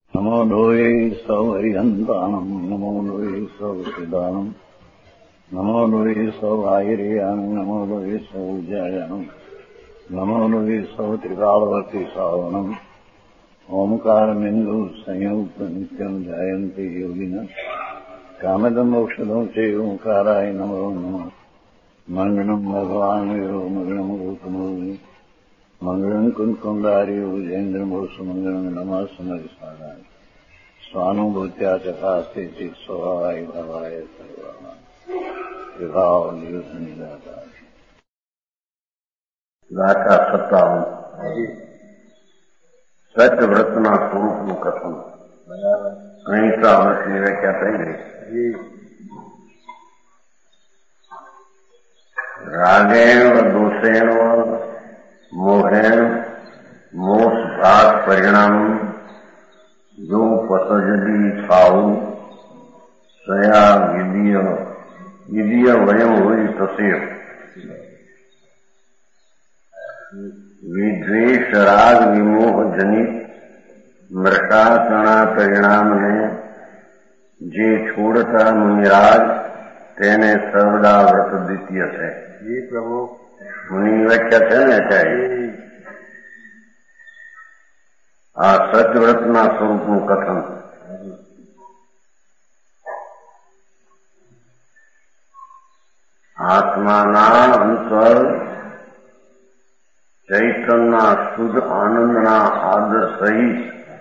नमो लोये सौहरिहन्तानम् नमो लोये सौसिदानम् नमो लोये सौभागिर्यानम् नमो लोये सौजयानम् नमो लोये सौत्रिकालवती सावनम् ओंकारमिन्दु संयुक्त नित्यम् ध्यायन्ति योगिनः कामदम् औषधम् च ओंकाराय नमो नमः मङ्गलम् भगवान् वीरो मङ्गलम् गौतमोऽग्नि मङ्गलम् कुन्कुण्डारि उजेन्द्रमोसुमङ्गलम् नमः समरिसाराय स्वानुभूत्या चकास्ते चित् स्वभावाय भवाय सर्वाः विभाव नियुद्धनिदाता गाथा 57 સત્યવ્રતના સ્વરૂપનું કથન અહિંસા વ્રતની વ્યાખ્યા થઈ ગઈ. રાગેણ દોષેણ મોહેણ મોક્ષભાગ પરિણામ જો પતજદી ખાવું સયા વિધિય વયમ હોય તસે विद्वेष राग विमोह जनित मृषासना परिणाम ने जे छोड़ता मुनिराज तेने सर्वदा व्रत द्वितीय है. जी प्रभु मुनि व्याख्या है ने चाहिए आ सत्यव्रतना स्वरूपનું કથન. આત્માના અંતર ચૈતનના શુદ્ધ આનંદના આદર સહિત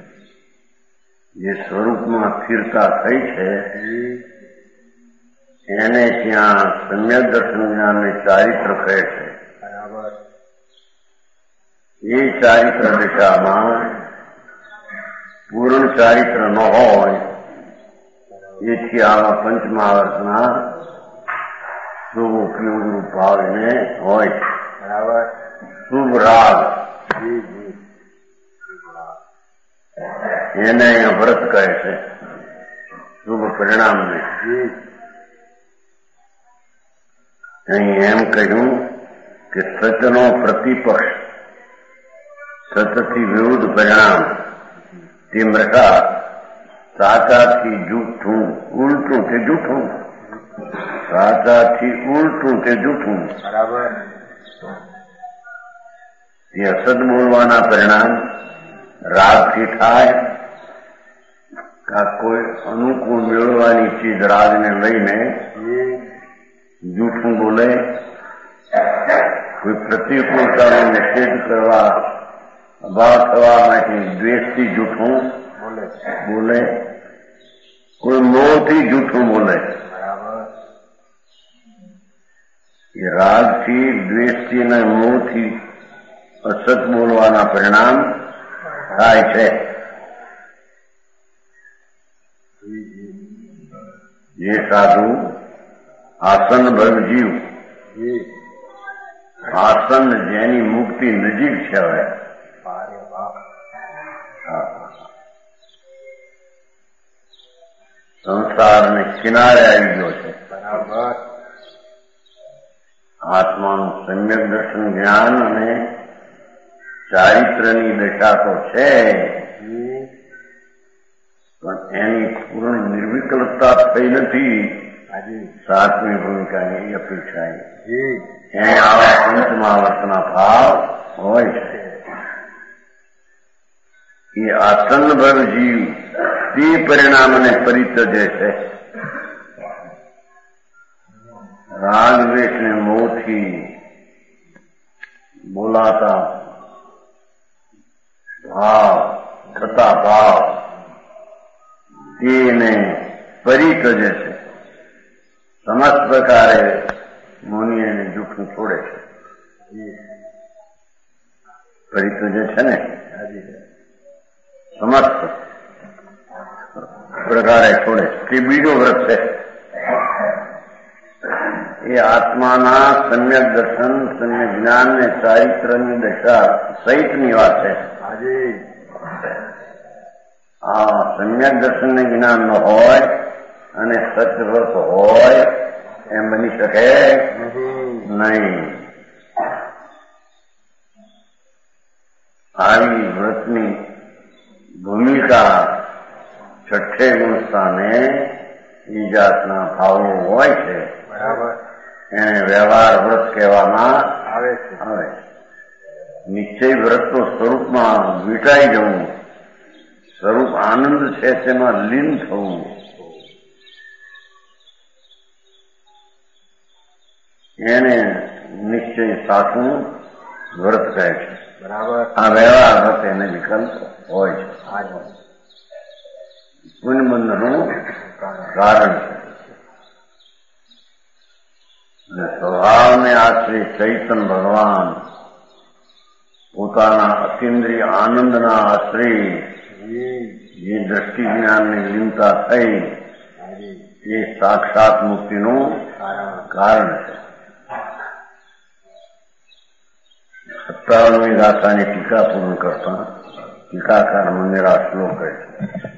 જે સ્વરૂપમાં સ્થિરતા થઈ છે એને ત્યાં સમ્યક દર્શન જ્ઞાનને ચારિત્ર કહે છે. એ ચારિત્ર દિશામાં પૂર્ણ ચારિત્ર ન હોય એથી આવા પંચમહાવર્તના શુભ ઉપયોગ રૂપ ભાવીને હોય. બરાબર. શુભ રાગ એને અહીંયા વ્રત કહે છે. શુભ પરિણામને અહીં એમ કહ્યું કે સત્યનો પ્રતિપક્ષ સતથી વિરુદ્ધ પરિણામ તે મૃષા સાચાથી જૂઠું ઉલટું કે જૂઠું સાચાથી ઉલટું કે જૂઠું. બરાબર. તે અસદ બોલવાના પરિણામ રાગથી થાય કા કોઈ અનુકૂળ મેળવવાની ચીજ રાગને લઈને જૂઠું બોલે, કોઈ પ્રતિકૂળતાનો નિષેધ કરવા અભાવ થવા માટે દ્વેષથી જૂઠું બોલે, કોઈ મોહથી જૂઠું બોલે. એ રાગથી દ્વેષથી અને મોહથી અસત બોલવાના પરિણામ થાય છે. જે સાધુ આસન ભગ જીવ આસન જેની મુક્તિ નજીક છે હવે સંસારને કિનારે આવી ગયો છે. બરાબર. આત્માનું સમ્યક દર્શન જ્ઞાન અને ચારિત્રની દશા તો છે પણ એની પૂર્ણ નિર્વિકલ્પતા થઈ નથી. સાતમી ભૂમિકાની અપેક્ષા એને આવા પંચમહાવર્તના ભાવ હોય છે. એ આસન્નભર જીવ તે પરિણામને પરિત્યજે છે. રાગ દ્વેષને મોહથી બોલાતા ભાવ થતા ભાવ તેને પરિત્યજે છે. સમસ્ત પ્રકારે મુનિ એને જૂઠું છોડે છે. પરિત્યજે છે ને સમસ્ત પ્રકારે છોડે છે. તે બીજો વ્રત છે. એ આત્માના સમ્યક દર્શન સમ્યક જ્ઞાન ને ચારિત્રની દશા સહિતની વાત છે. આ સમ્યક દર્શન ને જ્ઞાન ન હોય અને સત્યવ્રત હોય એમ બની શકે નહીં. આવી વ્રતની ભૂમિકા છઠ્ઠે ગુણ સ્થાને એ જાતના ભાવો હોય છે. બરાબર. એને વ્યવહાર વ્રત કહેવામાં આવે છે. આવે. નિશ્ચય વ્રતનું સ્વરૂપમાં વીંટાઈ જવું, સ્વરૂપ આનંદ છે તેમાં લીન થવું, એને નિશ્ચય સાચું વ્રત કહે છે. બરાબર. આ વ્યવહાર વ્રત એને વિકલ્પ હોય છે. પુણ્યબંધનું કારણ છે. અને સ્વભાવને આશ્રય ચૈતન ભગવાન પોતાના અતિન્દ્રિય આનંદના આશ્રય જે દ્રષ્ટિ જ્ઞાનની લીનતા થઈ એ સાક્ષાત મુક્તિનું કારણ છે. 57મી ગાથાની ટીકા પૂર્ણ કરતા ટીકાકાર મંદિરા શ્લોક કહે છે.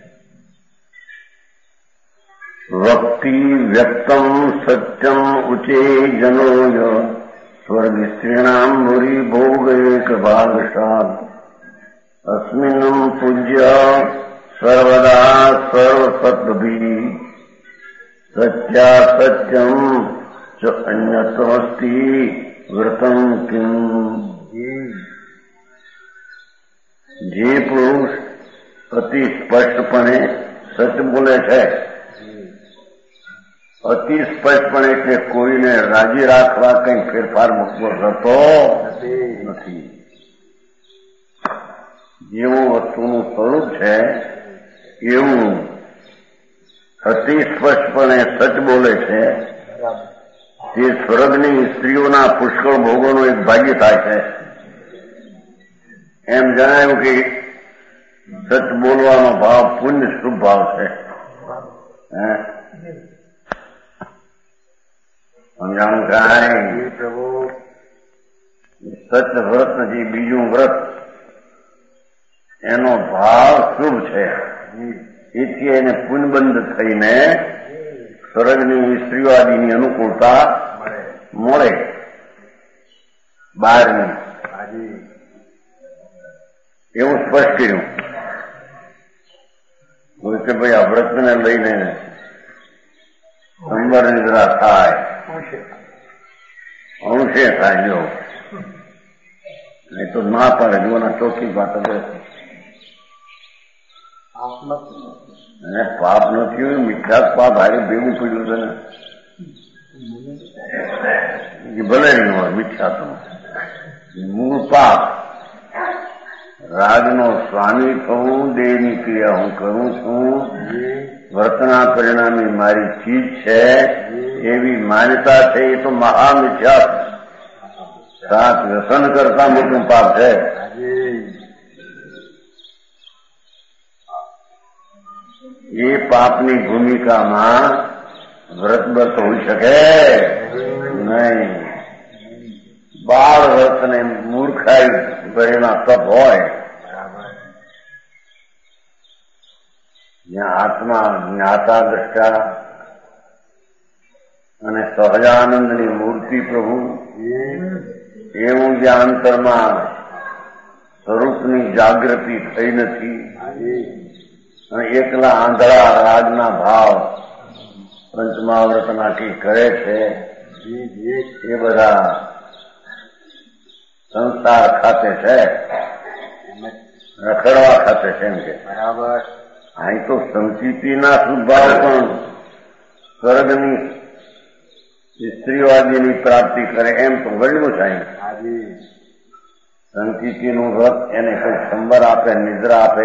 વક્તિ વ્યક્તમ સત્યમ ઉચે જનોય સ્વર્ગ સ્ત્રીણામ ભૂરી ભોગ એક ભાગશાદ અસ્મિન્નમ પૂજ્ય સર્વદા સર્વસત્ભી સત્યા સત્યમ ચ અન્યતમસ્તિ વ્રતમ કિમ. જે પુરુષ અતિ સ્પષ્ટપણે સત્ય બોલે છે, અતિ સ્પષ્ટપણે એટલે કોઈને રાજી રાખવા કંઈ ફેરફાર મૂકવો થતો નથી. જેવું વસ્તુનું સ્વરૂપ છે એવું અતિ સ્પષ્ટપણે સચ બોલે છે તે સ્વર્ગની સ્ત્રીઓના પુષ્કળ ભોગોનો એક ભાગ્ય થાય છે. એમ જણાવ્યું કે સચ બોલવાનો ભાવ પુણ્ય શુભ ભાવ છે. સમજાણું કાંઈ? પ્રભુ સચ વ્રત જે બીજું વ્રત એનો ભાવ શુભ છે. એથી એને પુનબંધ થઈને સ્વર્ગની સ્ત્રીઓ આદિની અનુકૂળતા મળે. બહારની એવું સ્પષ્ટ કર્યું કે ભાઈ આ વ્રતને લઈને સંબર નિદ્રા થાય, અંશે થાય. જો નહીં તો ના પડે. જોના ચોખ્ખી વાત અને પાપ નથી હોય, મિથ્યા પાપ હારે ભેગું પડ્યું છે ને ભલે નહીં હોય મિથ્યા તો મૂળ પાપ. રાગનો સ્વામી થવું, દેહની ક્રિયા હું કરું છું, વર્તના પરિણામી મારી ચીજ છે એવી માન્યતા છે એ તો મહામિથ્યા. સાત વ્યસન કરતા મોટું પાપ છે. એ પાપની ભૂમિકામાં વ્રત હોઈ શકે નહીં. બાળ વ્રતને મૂર્ખાઈ ભરેલા તપ હોય જ્યાં આત્મા જ્ઞાતા દ્રષ્ટા અને સહજાનંદની મૂર્તિ પ્રભુ એવું જ્યાં અંતરમાં સ્વરૂપની જાગૃતિ થઈ નથી અને એકલા આંધળા રાગના ભાવ પંચમહાવ્રતનાથી કરે છે એ બધા સંસાર ખાતે છે, રખડવા ખાતે છે. એમ કે બરાબર. અહીં તો સંચિતિના સુભાવ પણ સ્વર્ગની સ્ત્રીઓ આદિની પ્રાપ્તિ કરે એમ તો વર્ણ્યું છે. સંચિતિનું વ્રત એને કોઈ સંબર આપે, નિદ્રા આપે.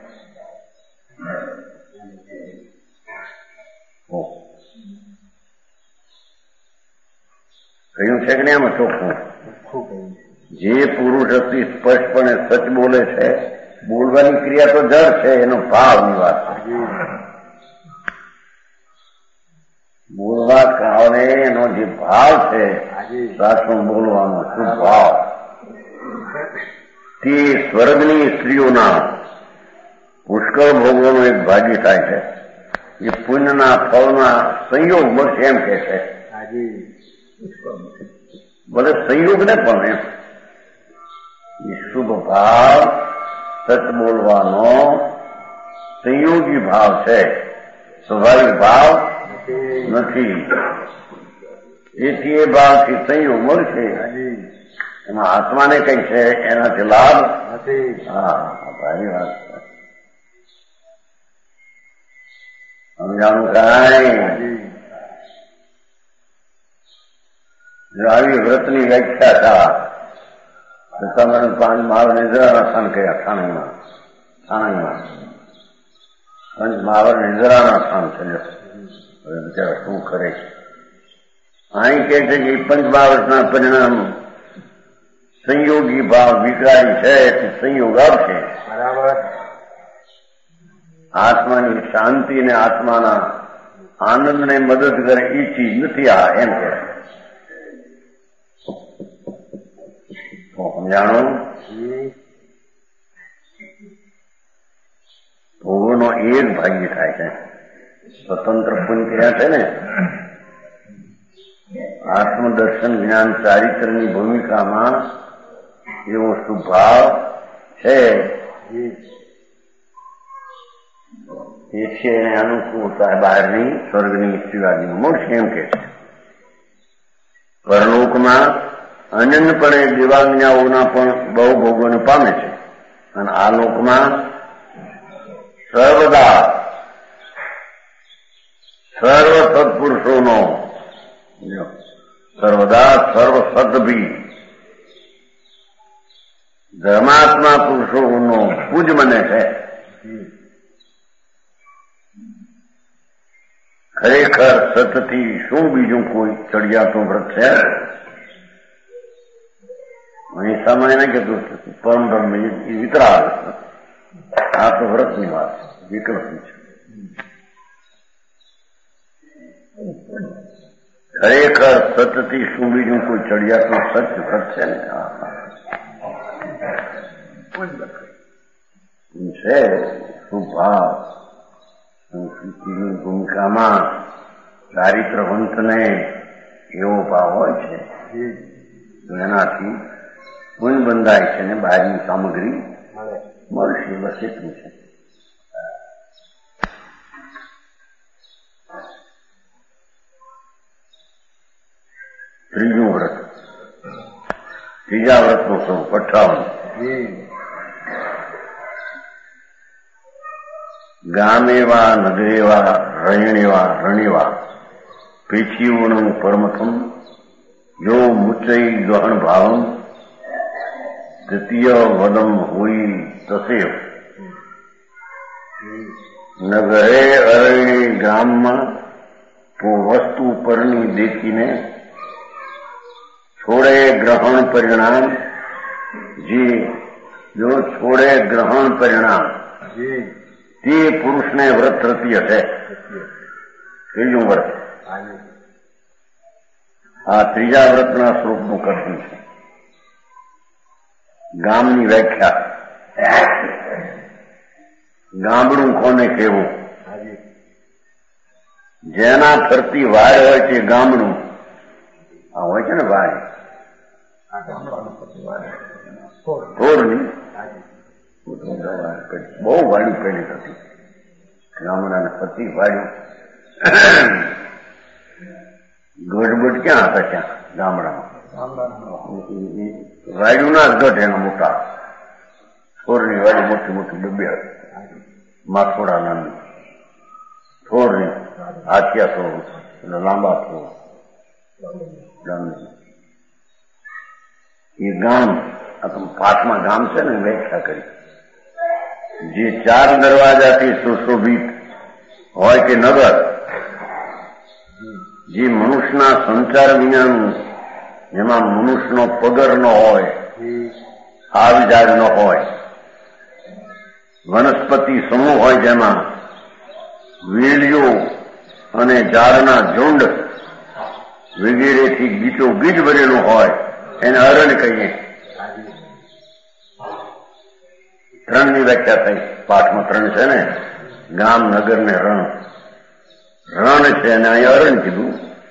કહ્યું છે કે નહીં એમાં ચોખ્ખું? જે પુરુષ અતિ સ્પષ્ટપણે સચ બોલે છે, બોલવાની ક્રિયા તો જડ છે, એનો ભાવની વાત છે. બોલવા કારણે એનો જે ભાવ છે સાચું બોલવાનો શું ભાવ, તે સ્વર્ગની સ્ત્રીઓના પુષ્કળ ભોગવાનો એક ભાગી થાય છે. એ પુણ્યના ફળના સંયોગ મળશે એમ કે છે. ભલે સંયોગ ને પણ એમ એ શુભ ભાવ સચ બોલવાનો, સંયોગી ભાવ છે, સ્વાભાવિક ભાવ નથી. એથી એ ભાવથી સંયોગ મળશે. એમાં આત્માને કઈ છે એનાથી લાભ નથી. હા, ભારી વાત છે. સમજાણું કાંઈ? જો આવી વ્રતની વ્યાખ્યા થા તમારે 5 મહાવર નિદ્રાના સ્થાન કયા થાણામાં 5 મહાવર નિદ્રાના સ્થાન છે. હવે બિચારા શું કરે છે? અહીં કે છે કે 5 મહાવરના પરિણામ સંયોગી ભાવ વિકારી છે, તે સંયોગ આવશે. બરાબર. આત્માની શાંતિ ને આત્માના આનંદને મદદ કરે એ ચીજ નથી આ, એમ કે સમજાણો. ભોગનો એક ભાગ્ય થાય છે. સ્વતંત્ર પુણ્ય કર્યા છે ને, આત્મદર્શન જ્ઞાન ચારિત્રની ભૂમિકામાં એવો સુભાવ છે. એ છે એને અનુકૂળતા બહારની સ્વર્ગની શિવાજીનું મળશે, એમ કે છે. પરલોકમાં અનન્યપણે દેવાજ્ઞાઓના પણ બહુ ભોગોને પામે છે, અને આ લોકમાં સર્વદા સર્વ સત્પુરુષોનો સર્વદા સર્વ સદભી ધર્માત્મા પુરુષોનો પૂજ મને છે. ખરેખર સતથી શું બીજું કોઈ ચડિયાતું વ્રત છે? અહીં સમય ને કીધું પરમ બ્રહ્મ વિતરાગ. આ તો વ્રતની વાત વિકલ્પની છે. ખરેખર સતથી શું બીજું કોઈ ચડિયાતું સત્ય વ્રત છે ને? છે સુભાવ સંસ્કૃતિની ભૂમિકામાં ચારિત્રવંતને એવો ભાવ હોય છે, એનાથી ગુણ બંધાય છે ને બહારની સામગ્રી મળશે. બસ એટલું છે. ત્રીજું વ્રત, ત્રીજા વ્રતનો સ્વરૂપ 58. ગામેવા નગરેવા રયણેવા રણેવા પીછીવણું પરમથમ યો મુચૈ ગહન ભાવમ દ્વિતીય વદમ હોઈ તસેવ. નગરે અરણે ગામમાં તો વસ્તુ પરની દેખીને છોડે ગ્રહણ પરિણામ જે જો છોડે ગ્રહણ પરિણામ તે પુરુષને વ્રત રતીય છે. ત્રીજું વ્રત આ ત્રીજા વ્રતના સ્વરૂપનું કથન છે. ગામની વ્યાખ્યા. ગામડું કોને કહેવું? જેના ફરતી વાડ હોય છે ગામડું. આ હોય છે ને વાડ, થોડની બહુ વાડ્યું પેલી હતી ગામડાને ફરતી વાડ્યું. ગઢબઢ ક્યાં હતા? ત્યાં ગામડામાં વાડ્યું ના ગઢ એના મોટા થોરની વાડી મોટી મોટી ડબ્બી હતી. માથોડા નાની થોરની હાથિયા થોર એટલે લાંબા થોર એ ગામ. આ તો પાઠમાં ગામ છે ને વ્યાખ્યા કરી. જે 4 દરવાજાથી સુશોભિત હોય કે નગર, જે મનુષ્યના સંચાર વિનાનું, જેમાં મનુષ્યનો પગર ન હોય, આવજાર ન હોય, વનસ્પતિ સમૂહ હોય, જેમાં વેલીઓ અને ઝાડના ઝુંડ વગેરેથી ગીચો ગીચ ભરેલું હોય, એને અરણ્ય કહીએ. 3ની વ્યાખ્યા થઈ. પાઠમાં 3 છે ને, ગામ, નગર ને રણ. રણ છે અને અહીં અરણ્ય કીધું.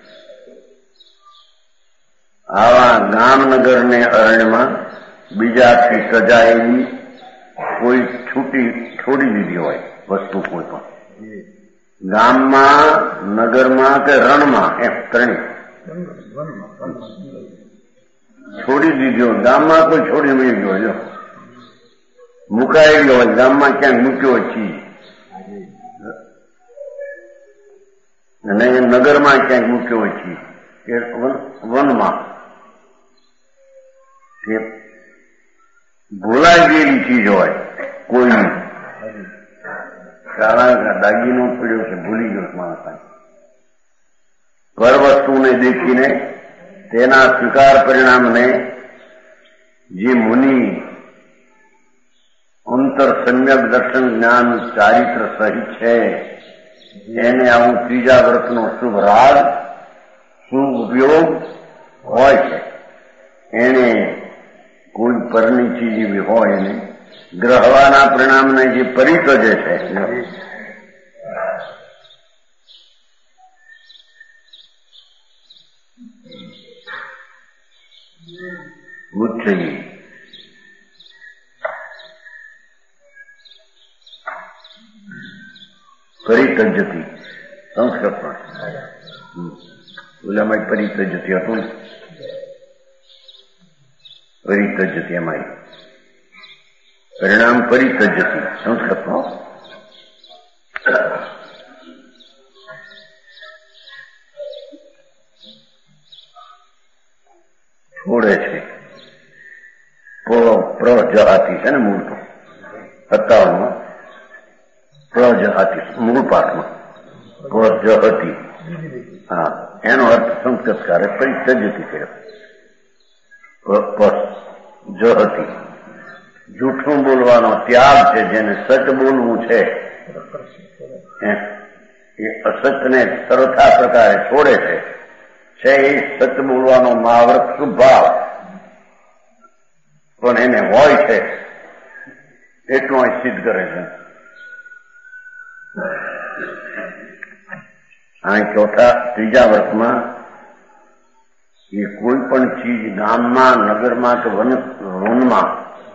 આવા ગામ, નગર ને અરણ્યમાં બીજાથી સજાયેલી કોઈ છૂટી છોડી દીધી હોય વસ્તુ કોઈ પણ, ગામમાં, નગરમાં કે રણમાં, એમ ત્રણેય છોડી દીધો. ગામમાં કોઈ છોડી મળી ગયો, જો મુકાયેલો હોય, ગામમાં ક્યાંક મૂક્યો ચીજ, અને નગરમાં ક્યાંક મૂક્યો હોય ચીજ, કે વનમાં કે ભૂલાઈ ગયેલી ચીજ હોય કોઈની, કારણ દાગીનો પડ્યો છે, ભૂલી ગયો માણસ, પર વસ્તુને દેખીને તેના સ્વીકાર પરિણામને જે મુનિ અંતર સમ્યક દર્શન જ્ઞાન ચારિત્ર સહિત છે, એને આવું ત્રીજા વ્રતનો શુભ રાગ, શુભ ઉપયોગ હોય છે. એને કોઈ પરની ચીજ એવી હોય એને ગ્રહવાના પરિણામને જે પરિતજે છે, મુચ્છયી પરિતજ્યતી સંસ્કૃતમાં, ઓલામાં પરિતજ્યતી હતું, પરિતજ્યતી એમાં પરિણામ પરિતજ્યતી સંસ્કૃતમાં. છોડે છે, પ્રજહાતી છે ને મૂળ તો 57માં, પ્રજહાતી મૂળ પાઠમાં પ્રજહતી, હા, એનો અર્થ સંસ્કૃતકારે પરિતજ્યતી કર્યો. જહતી જૂઠું બોલવાનો ત્યાગ છે, જેને સચ બોલવું છે એ અસત્યને સરથા પ્રકારે છોડે છે એ સચ બોલવાનો મહાવ્રત શુભાવ પણ એને હોય છે એટલું અહીં સિદ્ધ કરે છે. અહીં ત્રીજા વ્રતમાં એ કોઈ પણ ચીજ ગામમાં, નગરમાં કે વનમાં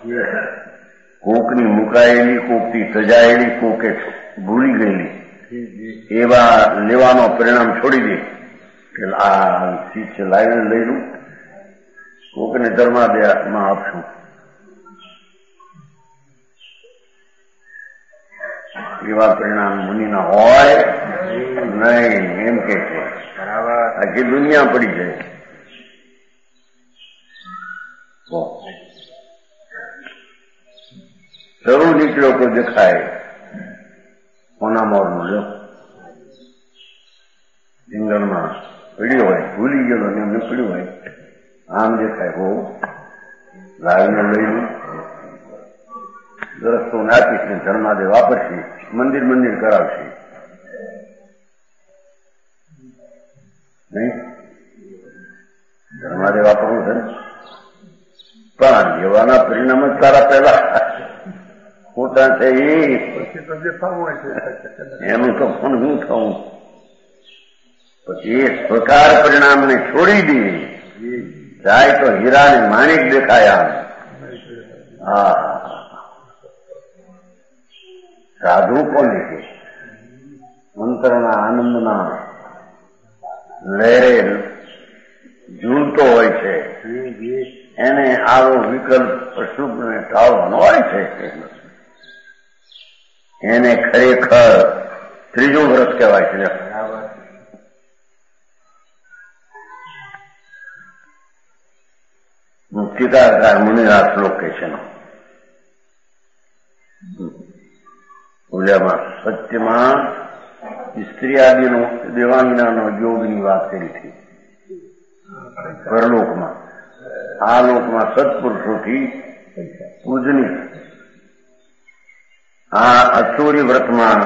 કોકની મુકાયેલી, કોકથી સજાયેલી, કોકે ભૂલી ગયેલી એવા લેવાનો પરિણામ છોડી દે કે આ ચીજ છે, લાવીને લઈ લઉં, કોકને ધર્માદયમાં આપશું, એવા પરિણામ મુનિના હોય નહીં, એમ કે છે. આખી દુનિયા પડી જાય. જરૂર નીકળ્યો કોઈ દેખાય કોના મોરનું, જો જંગલમાં પડ્યો હોય, ભૂલી ગયેલો ને એમને પડ્યું હોય, આમ દેખાય, બહુ લાવીને લઈ દરસ્તો નાખીશ ને ધર્માદે વાપરશે, મંદિર કરાવશે નહીં, ધર્માદે વાપરવું છે ને, પણ લેવાના પરિણામ જ તારા પહેલા ખોટા છે, એનું તો પણ હું થવું. પછી એ સ્વકાર પરિણામને છોડી દે જાય તો હીરાને માણિક દેખાયા. હા, સાધુ કોને કે અંતરના આનંદના લહેરે ઝૂલતો હોય છે, એને આવો વિકલ્પ અશુભને ટાળવાનો હોય છે. એને ખરેખર ત્રીજું વ્રત કહેવાય છે. ટીકાકાર મુનિરાજ શ્લોક કહે છે, ઓલામાં સત્યમાં સ્ત્રી આદિનો દેવાંગનાનો યોગની વાત કરી હતી પરલોકમાં. આ લોકમાં સત્પુરુષોથી પૂજની. આ અચોરી વ્રતમાં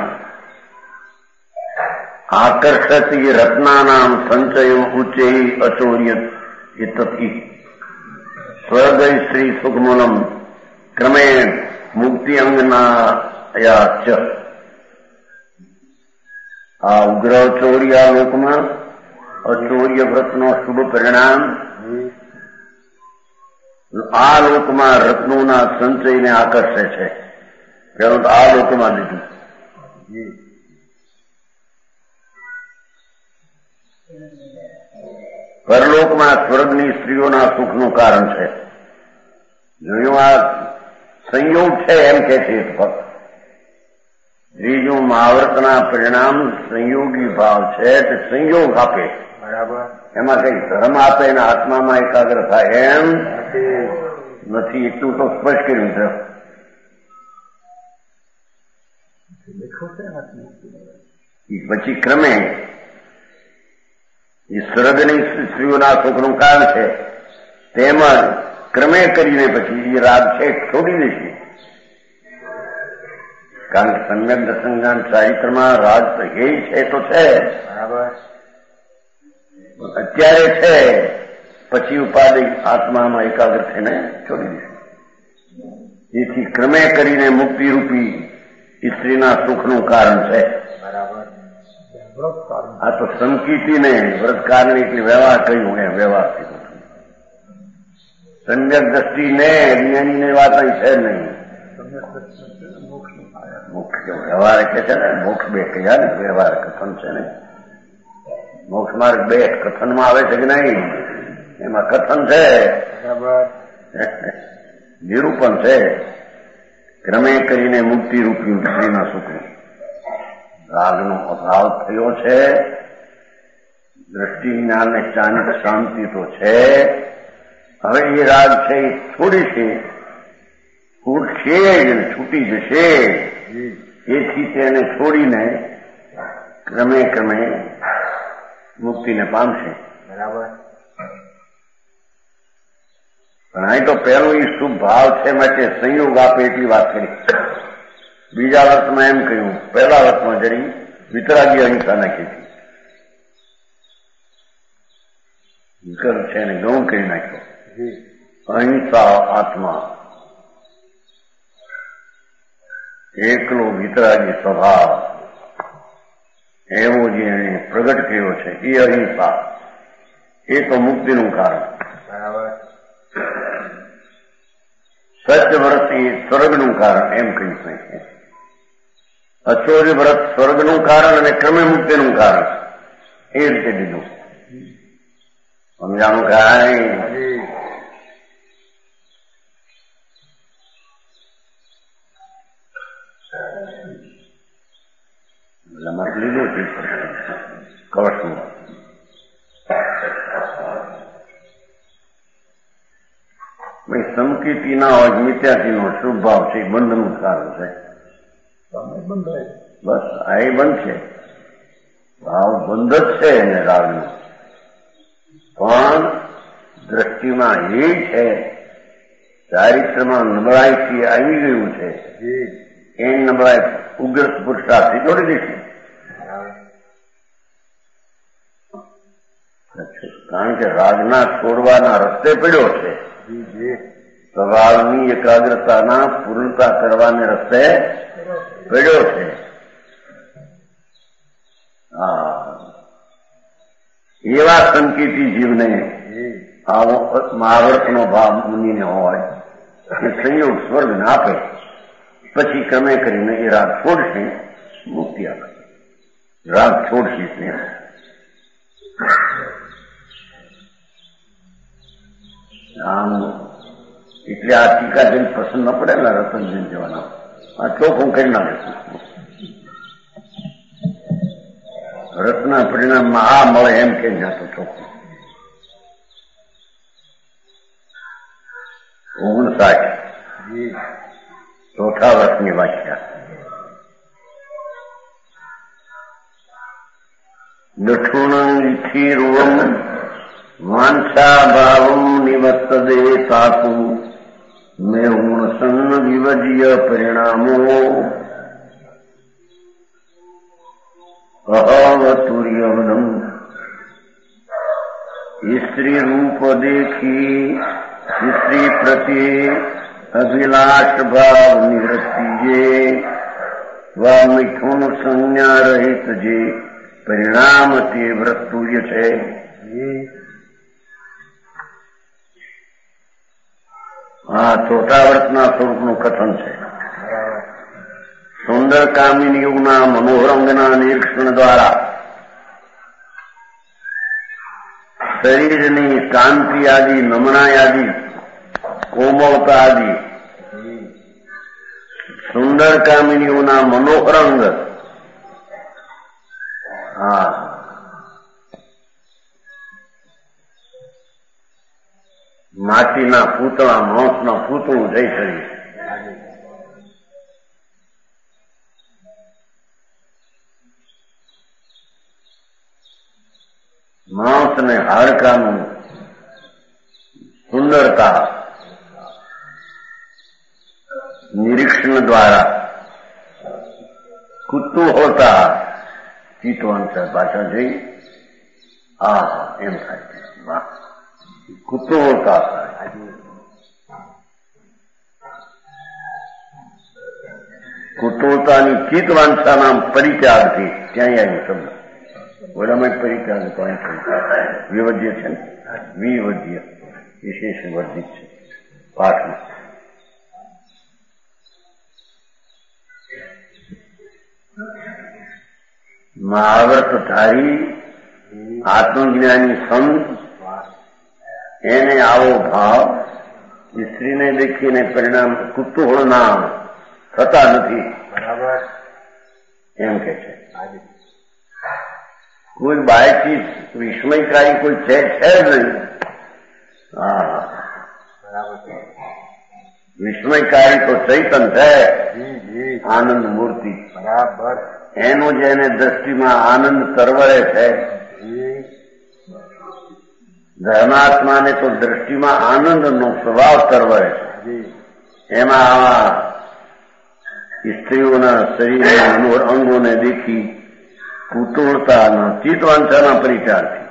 આકર્ષતી રત્નાનામ સંચય ઉચ્ચૈ અચોર્ય ઇતતિ સ્વર્ગય શ્રી સુખમૂલમ ક્રમેણ મુક્તિ અંગનાયાચ. આ ઉગ્ર ચોર્ય લોકમાં અચૌર્ય વ્રતનો શુભ પરિણામ આ લોકમાં રત્નોના સંચયને આકર્ષે છે. પેલું તો આ લોકમાં લીધું, પરલોકમાં સ્વર્ગની સ્ત્રીઓના સુખનું કારણ છે. જોયું, આ સંયોગ છે એમ કે છે ફક્ત. ત્રીજું, મહાવ્રતના પરિણામ સંયોગી ભાવ છે, તે સંયોગ આપે. બરાબર. એમાં કઈ ધર્મ આપે ને આત્મામાં એકાગ્ર થાય એમ નથી. એટલું તો સ્પષ્ટ કર્યું છે. પછી ક્રમે એ સ્વર્ગની સ્ત્રીઓના સુખનું કારણ છે, તેમજ ક્રમે કરીને પછી એ રાગ છે છોડી દેશે. કારણ કે સમ્યક દર્શન ચારિત્રમાં રાગ તો એ છે તો છે, બરાબર, અત્યારે છે, પછી ઉપાધિ આત્મામાં એકાગ્ર થઈને છોડી દેશે. જેથી ક્રમે કરીને મુક્તિરૂપી સ્ત્રીના સુખનું કારણ છે. બરાબર. આ તો સમકીતીને વ્રતકારની એટલી વ્યવહાર કહ્યું એમ વ્યવહાર થયું. સમ્યક દ્રષ્ટિને જ્ઞાનીને વાત અહીં છે નહીં. મુખ્ય વ્યવહાર કે છે ને, મોક્ષ બે કયા ને, વ્યવહાર કથન છે ને. મોક્ષ માર્ગ બે કથનમાં આવે છે કે નહીં? એમાં કથન છે, નિરૂપણ છે. ક્રમે કરીને મુક્તિરૂપી સ્ત્રીના સુખનું રાગનો અભાવ થયો છે. દ્રષ્ટિ જ્ઞાન ને શાંતિ તો છે. હવે એ રાગ છે એ છોડીશે, છૂટશે જ, છૂટી જશે. એથી તેને છોડીને ક્રમે ક્રમે મુક્તિને પામશે. બરાબર. પણ અહીં તો પહેલું એ શુભ ભાવ છે, માટે સંયોગ આપે એટલી વાત કરી. બીજા વર્તમાં એમ કહ્યું, પહેલા વર્તમાં જરી વિતરાગી અહિંસા નાખી હતી. વિકલ્પ છે એને ગૌણ કરી નાખ્યો. અહિંસા આત્મા, એકલો વિતરાગી સ્વભાવ એવો જે એને પ્રગટ કર્યો છે એ અહિંસા, એ તો મુક્તિનું કારણ. બરાબર. સત્ય વ્રત એ સ્વર્ગનું કારણ એમ કહી શકીએ. અચોર્ય વ્રત સ્વર્ગનું કારણ અને ક્રમે મુક્તિનું કારણ એ રીતે દીધું. સમજાણું કાંઈ? મત લીધું છે કવચનું. સમકીર્તિના હોય મિત્યાતિનો શુભ ભાવ છે, બંધનું કારણ છે. બસ આ એ બંધ છે, ભાવ બંધ જ છે એને રાગનું. પણ દ્રષ્ટિમાં એ છે, ચારિત્રમાં નબળાઈથી આવી ગયું છે, એ નબળાઈ ઉગ્ર પુરુષાર્થથી જોડી દઈશું. કારણ કે રાગના છોડવાના રસ્તે પડ્યો છે. સ્વભાવની એકાગ્રતાના પૂર્ણતા કરવાને રસ્તે પડ્યો છે. એવા સંકેતી જીવને આવો મહાવ્રતનો ભાવ મુનિને હોય એ સંયોગ સ્વર્ગને આપે. પછી ક્રમે કરીને એ રાગ છોડશે, મુક્તિ આપે. રાગ છોડશે ને આમ એટલે આ ટીકા જેમ પસંદ ન પડે ને રતનજીન જવાના આ ચોખ્ખું કરી નાખે. રત્ના પરિણામમાં આ મળે એમ કે જાતો ચોખ્ખું. 59 ચોથા વર્ષની વ્યાખ્યા. દક્ષુણિથિરુવમ વાંછા ભાવમ નિવત્તદે સાસુ મેં ઉણસન્ન વિવજીય પરિણામો અહવતુર્યવદમ સ્ત્રી રૂપ દેખી સ્ત્રી પ્રત્યે અભિલાષ ભાવ નિવૃત્તિએ વા મિથુન સંજ્ઞા રહિત જે પરિણામ તે વ્રતુર્ય છે. આ ચોથા વ્રતના સ્વરૂપનું કથન છે. સુંદર કામિનીઓના મનોરંગના નિરીક્ષણ દ્વારા શરીરની કાંતિ આદિ, નમણાઈ આદિ, કોમળતા આદि સુંદર કામિનીઓના મનોરંગ માટીના પૂતળા, માંસના પૂતળું જઈ શરીર. માંસ ને હાડકાનું સુંદરતા નિરીક્ષણ દ્વારા કુતૂહલતા ચિત્તવંત પાછા જઈ એમ થાય છે. કુતૂહલતા કુતૂહલતાની ચિત્તવાંછાના પરિત્યાગથી ત્યાં આવી શબ્દ ઓલામાં પરિત્યાગ વિવધ્ય છે ને, વિવધ્ય વિશેષ વર્ધિત છે પાઠમાં. મહાવ્રતધારી આત્મજ્ઞાની સંત એને આવો ભાવ સ્ત્રીને દેખીને પરિણામ કુતૂહળના થતા નથી. બરાબર એમ કે છે. કોઈ બાયથી વિસ્મયકારી કોઈ છે જ નહીં. વિસ્મયકારી તો ચૈતન છે, આનંદ મૂર્તિ. બરાબર એનું જેને દ્રષ્ટિમાં આનંદ તરવરે છે, ધર્માત્માને તો દ્રષ્ટિમાં આનંદનો સ્વભાવ તરવરે છે. એમાં આવા સ્ત્રીઓના શરીરના અંગોને દેખી કુતૂહળતાના ચિત્તવાંછાના પરિચારથી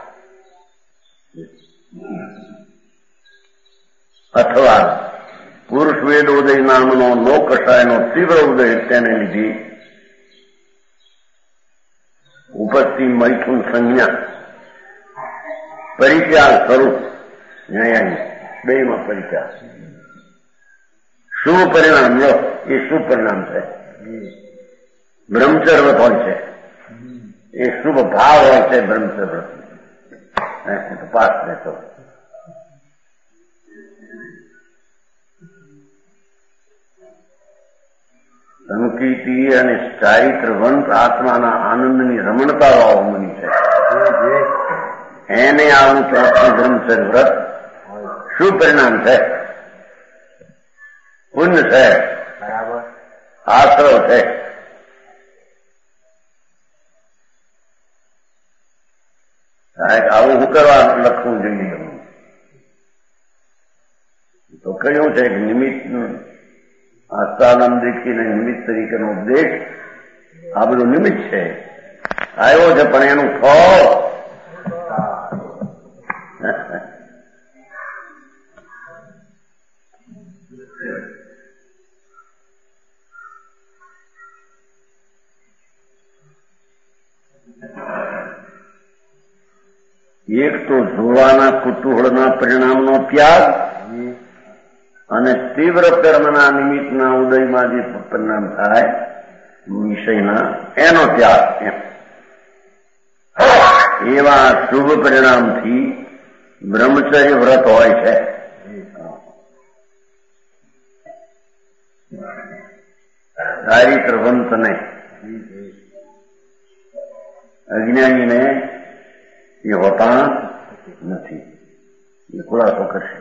અથવા પુરુષ વેદોદય નામનો લોકશાયનો તીવ્ર ઉદય તેને લીધી ઉપસ્થિત મૈથુન સંજ્ઞા પરિત્યાગ સ્વરૂપ બેમાં પરિત્યાગ. શુભ પરિણામ લો, એ શુભ પરિણામ છે. બ્રહ્મચર્ય વ્રત હોય છે, એ શુભ ભાવ હોય છે. બ્રહ્મચર્ય વ્રત તપાસ રહેતો સંકીર્તિ અને ચારિત્રવંત આત્માના આનંદની રમણતાવાળો મુનિ છે. એને આવું પ્રાપ્તિ બ્રહ્મચર્ય વ્રત શું પરિણામ છે? પુણ્ય છે, બરાબર આશ્રવ છે. આવું હું કરવા લખવું જોઈએ તો કહ્યું છે કે નિમિત્ત આસ્થાનંદ દેખીને નિમિત્ત તરીકેનો ઉપદેશ આ બધું નિમિત્ત છે, આવ્યો છે, પણ એનું ફળ એક તો જોવાના કુતૂહળના પરિણામનો ત્યાગ અને તીવ્ર કર્મના નિમિત્તના ઉદયમાં જે પરિણામ થાય વિષયના એનો ત્યાગ. એવા શુભ પરિણામથી બ્રહ્મચર્ય વ્રત હોય છે. ચારિત્રવંતને અજ્ઞાનીને એ હોતા નથી. એ ખુલાસો કરશે.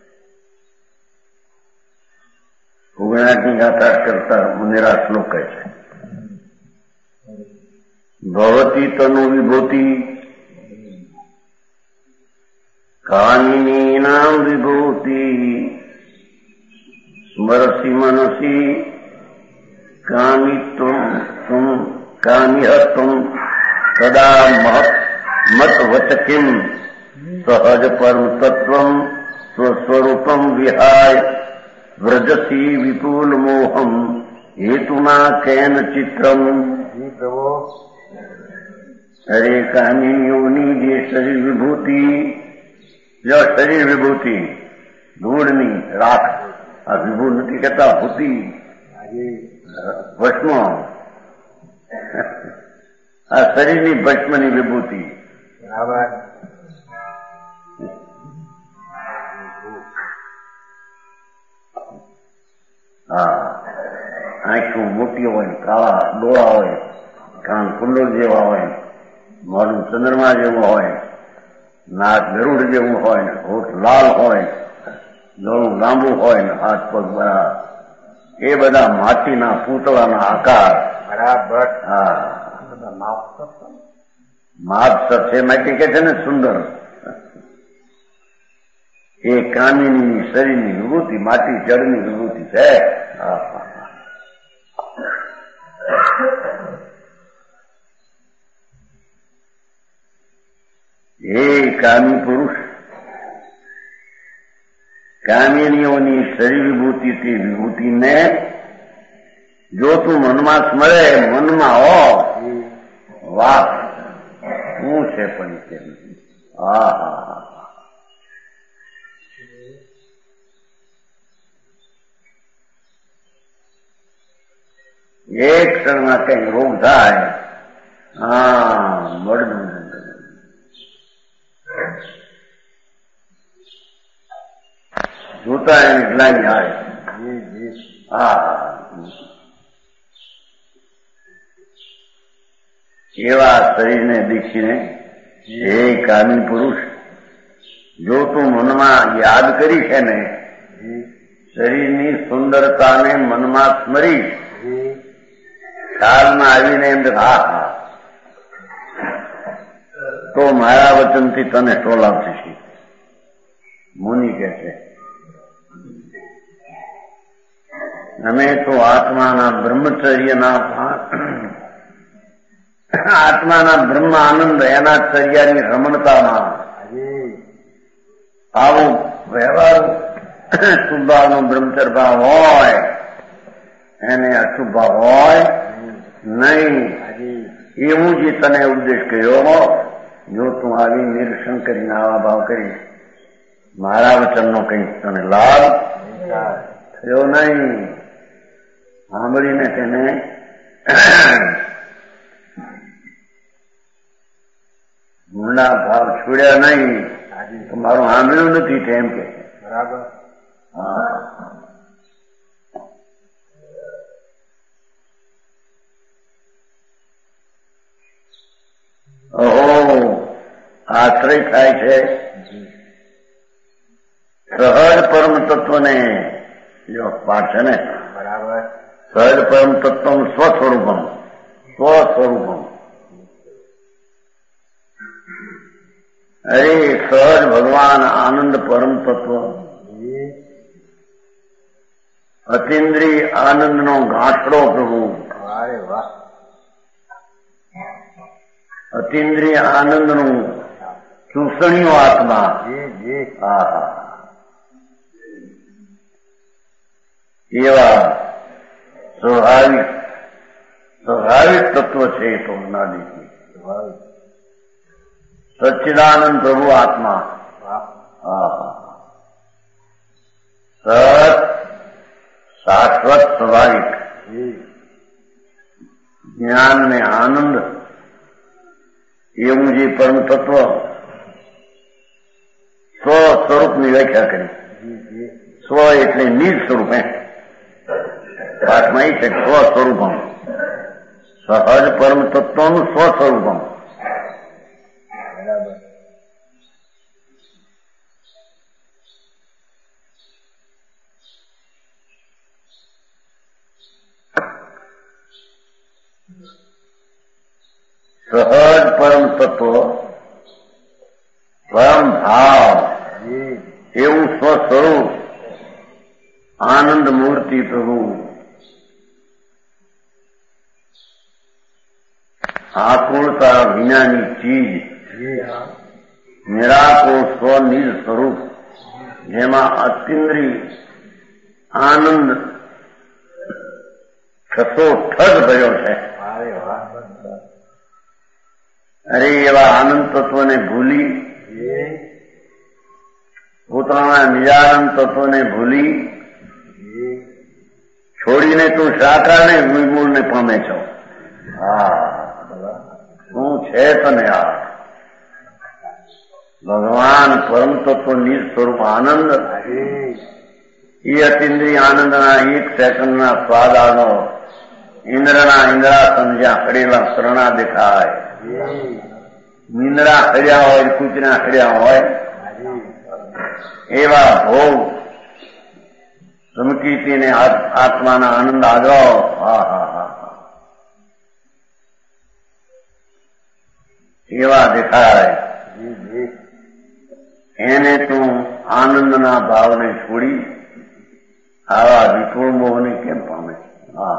ઓગણાટની ગાથા કરતા મુનેરા શ્લોક કહે છે ભવતી તનુ વિભૂતિ કામિનીનામ વિભૂતિ સ્મરસી મનસી કામિત્વમ કામિહત્વમ સદા મત વચકિમ સહજ પરમ તત્વમ સ્વસ્વરૂપમ વિહાય વ્રજસી વિપુલ મોહમ હેતુના કેન ચિત્રમ. અરે કામિનીઓની જે શરીર વિભૂતિ, જો શરીર વિભૂતિ ધૂળની રાખ, આ વિભૂ નથી કહેતા ભૂતિ, ભસ્મ આ શરીરની ભસ્મની વિભૂતિ. બરાબર. હા, આંખો મોટી હોય, કાળા ડોળા હોય, કાન કુંડળ જેવા હોય, મોઢું ચંદ્રમા જેવું હોય, નાક ગરુડ જેવું હોય, હોઠ લાલ હોય, ગળું લાંબુ હોય ને હાથ પગ બરા એ બધા માટીના પૂતળાના આકાર. બરાબર. હા, માપસર છે માટી કે છે ને સુંદર. એ કામિનીની શરીરની વિભૂતિ, માટી જળની વિભૂતિ છે. એ કામી પુરુષ કામિનીઓની શરીર વિભૂતિથી વિભૂતિને જો તું મનમાં સ્મરે, મનમાં હો, વાહ શું છે પણ છે. હા, એક ક્ષણમાં કઈ રોગ થાય. હા, મળવું જોતા એની ગ્લાની આવે. હા, એવા શરીરને દીખીને હે કામી પુરુષ, જો તું મનમાં યાદ કરી છે ને, શરીરની સુંદરતાને મનમાં સ્મરી, ખ્યાલમાં આવીને એમ હા હા, તો મારા વચનથી તને ટોલાવ થશે. મુનિ કહે છે અમે તો આત્માના બ્રહ્મ આનંદ એના ચર્યાની રમણતામાં આવું વ્યવહાર શુભાવનો બ્રહ્મચર્ય ભાવ હોય એને અશુભ ભાવ હોય નહીં. એવું જે તને ઉપદેશ કર્યો, જો તું આવી નિરીક્ષણ કરીને આવા ભાવ કરી, મારા વચનનો કંઈક તને લાભ થયો નહીં. સાંભળીને તેને ગુણના ભાવ છોડ્યા નહીં. તો મારું સાંભળ્યું નથી તેમ કે. બરાબર. હા, ઓહો, આશ્રય થાય છે સહજ પરમ તત્વને. જો પાઠ છે ને, બરાબર. સહજ પરમ તત્વમ સ્વસ્વરૂપમ. અરે સહજ ભગવાન આનંદ પરમ તત્વ, અતિન્દ્રિય આનંદનો ગાંઠડો પ્રભુ. અરે વાહ. અતિન્દ્રિય આનંદનું ચૂસણીઓ આત્મા. હા, એવા સ્વાભાવિક તત્વ છે. તો નાદી સચ્ચિદાનંદ પ્રભુ આત્મા. સત શાશ્વત સ્વાભાવિક જ્ઞાન ને આનંદ એવું જે પરમ તત્વ સ્વ સ્વરૂપની વ્યાખ્યા કરી. સ્વ એટલે નિજ સ્વરૂપ. પાઠમાં એ છે સ્વ સ્વરૂપમ, સહજ પરમ તત્વનું સ્વ સ્વરૂપમ. સહજ પરમ તત્વ, પરમ ભાવ એવું સ્વસ્વરૂપ આનંદ મૂર્તિ પ્રભુ. આકુળતા વિનાની ચીજ, નિરાકો સ્વનિજ સ્વરૂપ, જેમાં અતિન્દ્રિય આનંદ ખસોઠગ ભર્યો છે. અરે એવા આનંદ તત્વને ભૂલી, પોતાના નિજાનંદ તત્વને ભૂલી છોડીને તું સાકારને વિમૂળને પામે છો. હા, શું છે તને આ ભગવાન પરમ તત્વ નિજ સ્વરૂપ આનંદ, એ અતિન્દ્રિય આનંદના એક સેકન્ડના સ્વાદ આનો ઇન્દ્રના ઇન્દ્રાસન જ્યાં હડેલા શરણા દેખાય, મીંદડા હડ્યા હોય, કૂતરા હડ્યા હોય, એવા ભોગ ધમકીતીને આત્માના આનંદ આગળ. હા હા હા, એવા દેખાય. એને તું આનંદના ભાવને છોડી આવા વિપુલ મોહને કેમ પામે? હા,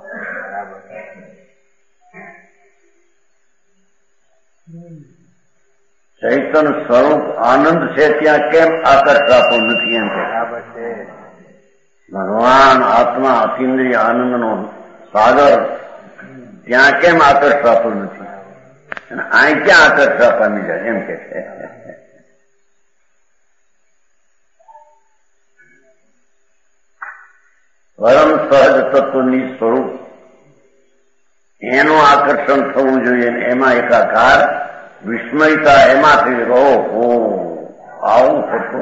ચૈતન સ્વરૂપ આનંદ છે ત્યાં કેમ આકર્ષાતો નથી? એમ કે ભગવાન આત્મા અતિન્દ્રિય આનંદનો સાગર ત્યાં કેમ આકર્ષાતો નથી? અને અહીં ક્યાં આકર્ષા પામી જાય? એમ કે છે. પરમ સહજ તત્વની સ્વરૂપ એનું આકર્ષણ થવું જોઈએ. એમાં એકાકાર વિસ્મયતા એમાંથી રહો. આવું તત્વ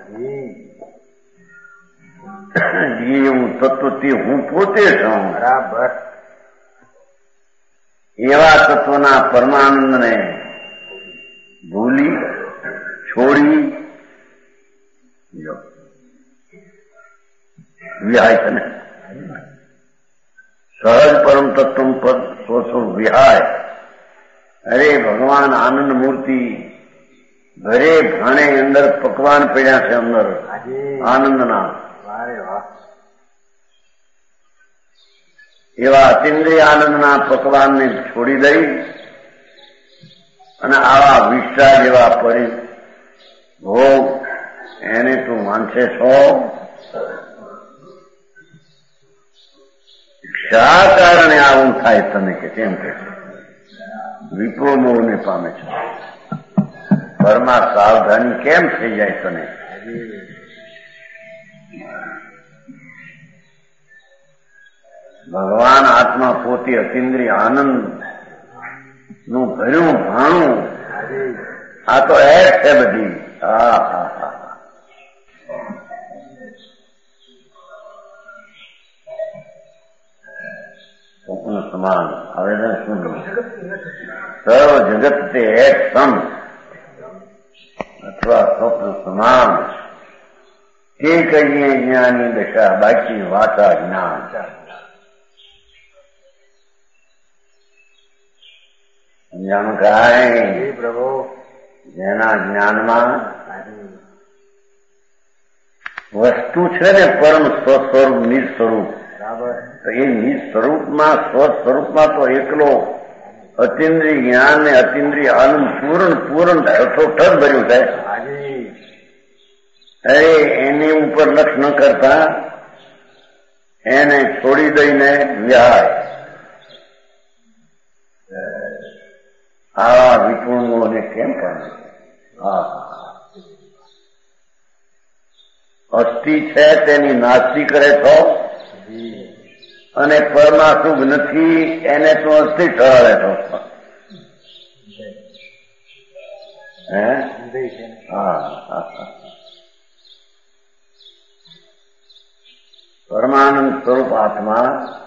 એવું તત્વ તે હું પોતે છું. બરાબર. એવા તત્વના પરમાનંદને ભૂલી છોડી વિહાય છે ને સહજ પરમ તત્વ પદ સ્વસ્વરૂપ વિહાય. અરે ભગવાન આનંદ મૂર્તિ ઘરે ભાણે અંદર પકવાન પડ્યા છે, અંદર આનંદના. એવા અતિન્દ્રિય આનંદના પકવાનને છોડી દઈ અને આવા વિષ્ટા જેવા પરિભોગ એને તું વાંચે છો. શા કારણે આવું થાય તને? કે કેમ કે વિપુલ મોહને પામે છે. ઘરમાં સાવધાની કેમ થઈ જાય તને? ભગવાન આત્મા પોતે અતિન્દ્રિય આનંદ નું ભર્યું ભાણું. આ તો એડ છે બધી. હા હા હા, સ્વપ્ન સમાન આવેદન શું? સર્વ જગત તે એક સમ અથવા સ્વપ્ન સમાન તે કહીએ જ્ઞાની દશા, બાકી વાચા જ્ઞાન. સમજાણું કાંઈ? પ્રભુ જેના જ્ઞાનમાં વસ્તુ છે ને પરમ સ્વસ્વરૂપ નિજ સ્વરૂપ, તો એ નિજ સ્વરૂપમાં સ્વસ્વરૂપમાં તો એકલો અતિન્દ્રિય જ્ઞાન ને અતિન્દ્રિય આનંદ પૂર્ણ ઠઠોઠ ભર્યું છે. અરે એની ઉપર લક્ષ ન કરતા એને છોડી દઈને વિહાય. આવા વિપુણોને કેમ પામે? હા, અસ્થિ છે તેની નાસ્તી કરે છો અને પરમાં સુખ નથી એને તો અસ્થિ ઠરાવે છો. પરમાનંદ સ્વરૂપ આત્મા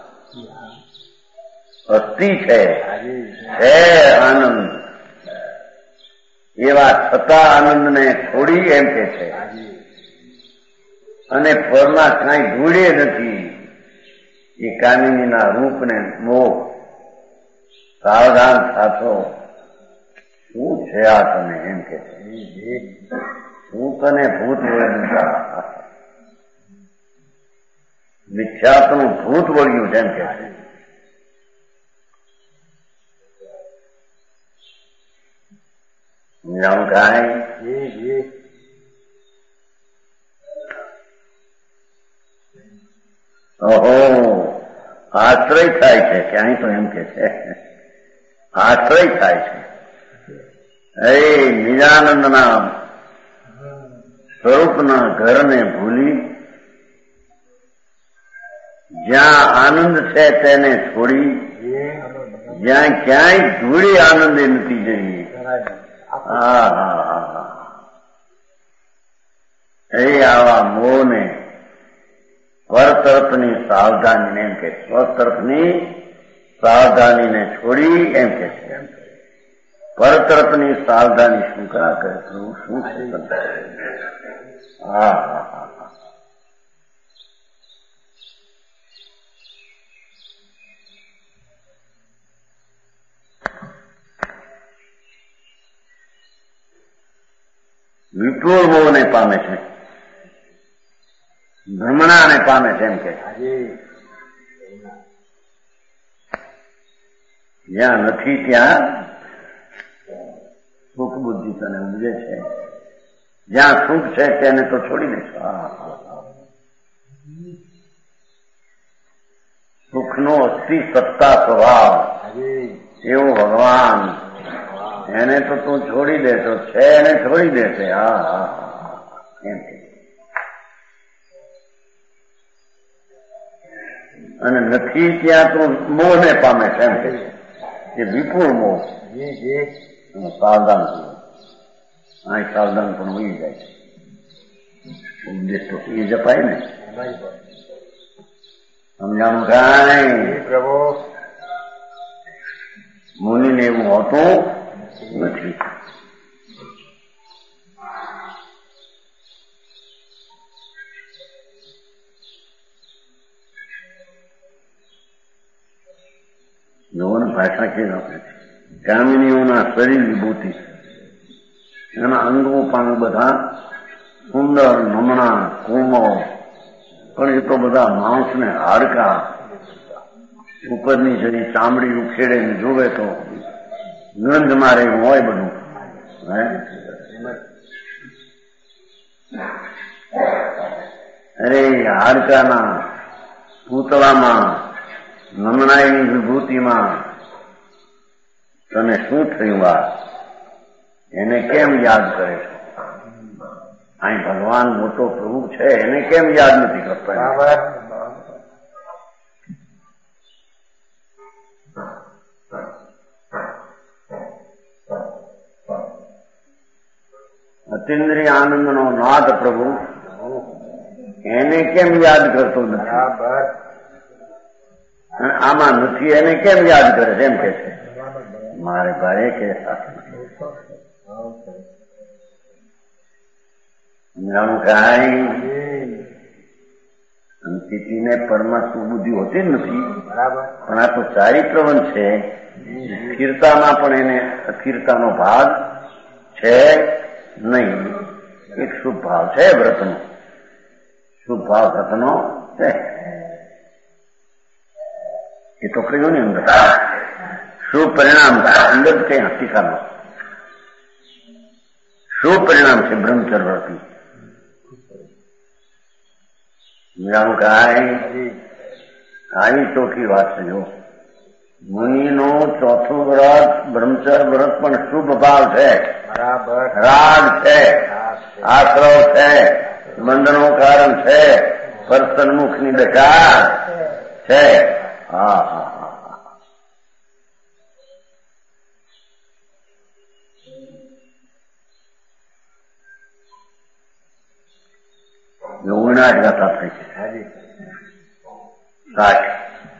અસ્થિ છે આનંદ. એવા છતાં આનંદને છોડી એમ કે છે અને પરમાં કાંઈ ધૂળે નથી. એ કામિનીના રૂપને મોહ. સાવધાન થાશો. શું છે આ તમે? એમ કે શું તને ભૂત વળ્યું? મિથ્યાત્વનું ભૂત વળ્યું છે એમ કે સમજાવું કાંઈ? ઓહો, આશ્રય થાય છે ક્યાંય તો એમ કે છે આશ્રય થાય છે. એ નિજાનંદના સ્વરૂપના ઘરને ભૂલી જ્યાં આનંદ છે તેને છોડી જ્યાં ક્યાંય ધૂળી આનંદે નથી જઈએ. એ આવા મોહને પરતરફની સાવધાનીને એમ કે સ્વતરફની સાવધાનીને છોડી એમ કે છે. પરતરફની સાવધાની શું કરા કરે શું છે? વિપુલ મોહને પામે છે, ભ્રમણાને પામે છે એમ કે જ્યાં નથી ત્યાં સુખ બુદ્ધિ તને ઉપજે છે. જ્યાં સુખ છે તેને તો છોડી દેશો. સુખનો અતિ સત્તા સ્વભાવ એવું ભગવાન એને તો તું છોડી દેશો છે એને છોડી દેશે. એમ અને નથી ત્યાં તું મોહને પામે છે એમ કે છે વિપુલ મોહ. સાવધાન અહીં સાવધાન પણ હોઈ જાય છે. ઉપદેશ તો એ જપાય ને સમજાણું કાંઈ પ્રભુ મુનિને એવું હોતું નથી. લોકોને ભાષા કેવી આપે છે. કામિનીઓના શરીર વિભૂતિ એના અંગો પાંગ બધા સુંદર નમણા કોમળ, પણ એ તો બધા માણસને હાડકા ઉપરની જરી ચામડી ઉખેડે ને જોવે તો ગંધ મારે એવું હોય બધું. અરે હાડકાના પૂતળામાં નમણાઈની વિભૂતિમાં તને શું થયું? એને કેમ યાદ કરે છે? અહીં ભગવાન મોટો પ્રભુ છે એને કેમ યાદ નથી કરતા? અતિન્દ્રિય આનંદનો નાથ પ્રભુ એને કેમ યાદ કરતો નથી? આમાં નથી એને કેમ યાદ કરે છે? એમ કે છે મારે ભાઈ કે સ્થિતિને પરમાં સુબુદ્ધિ હોતી જ નથી. પણ આ તો ચારિત્રવન છે. સ્થિરતામાં પણ એને અસ્થિરતાનો ભાગ છે નહીં. એક શુભ ભાવ છે વ્રતનો. શુભ ભાવ વ્રતનો છે. એ તો કહ્યું ને અંદર શું પરિણામ અંદર છે હકીકતમાં શું પરિણામ છે બ્રહ્મચર્ય વ્રતનું? આવી ચોખ્ખી વાત છે. જો મુનિનો ચોથું વ્રત બ્રહ્મચર્ય વ્રત પણ શુભ ભાવ છે. રાગ છે, આશ્રવ છે, બંધનો કારણ છે, પરસન્મુખની દશા છે. લોહના જ ગાથા થઈ છે. 60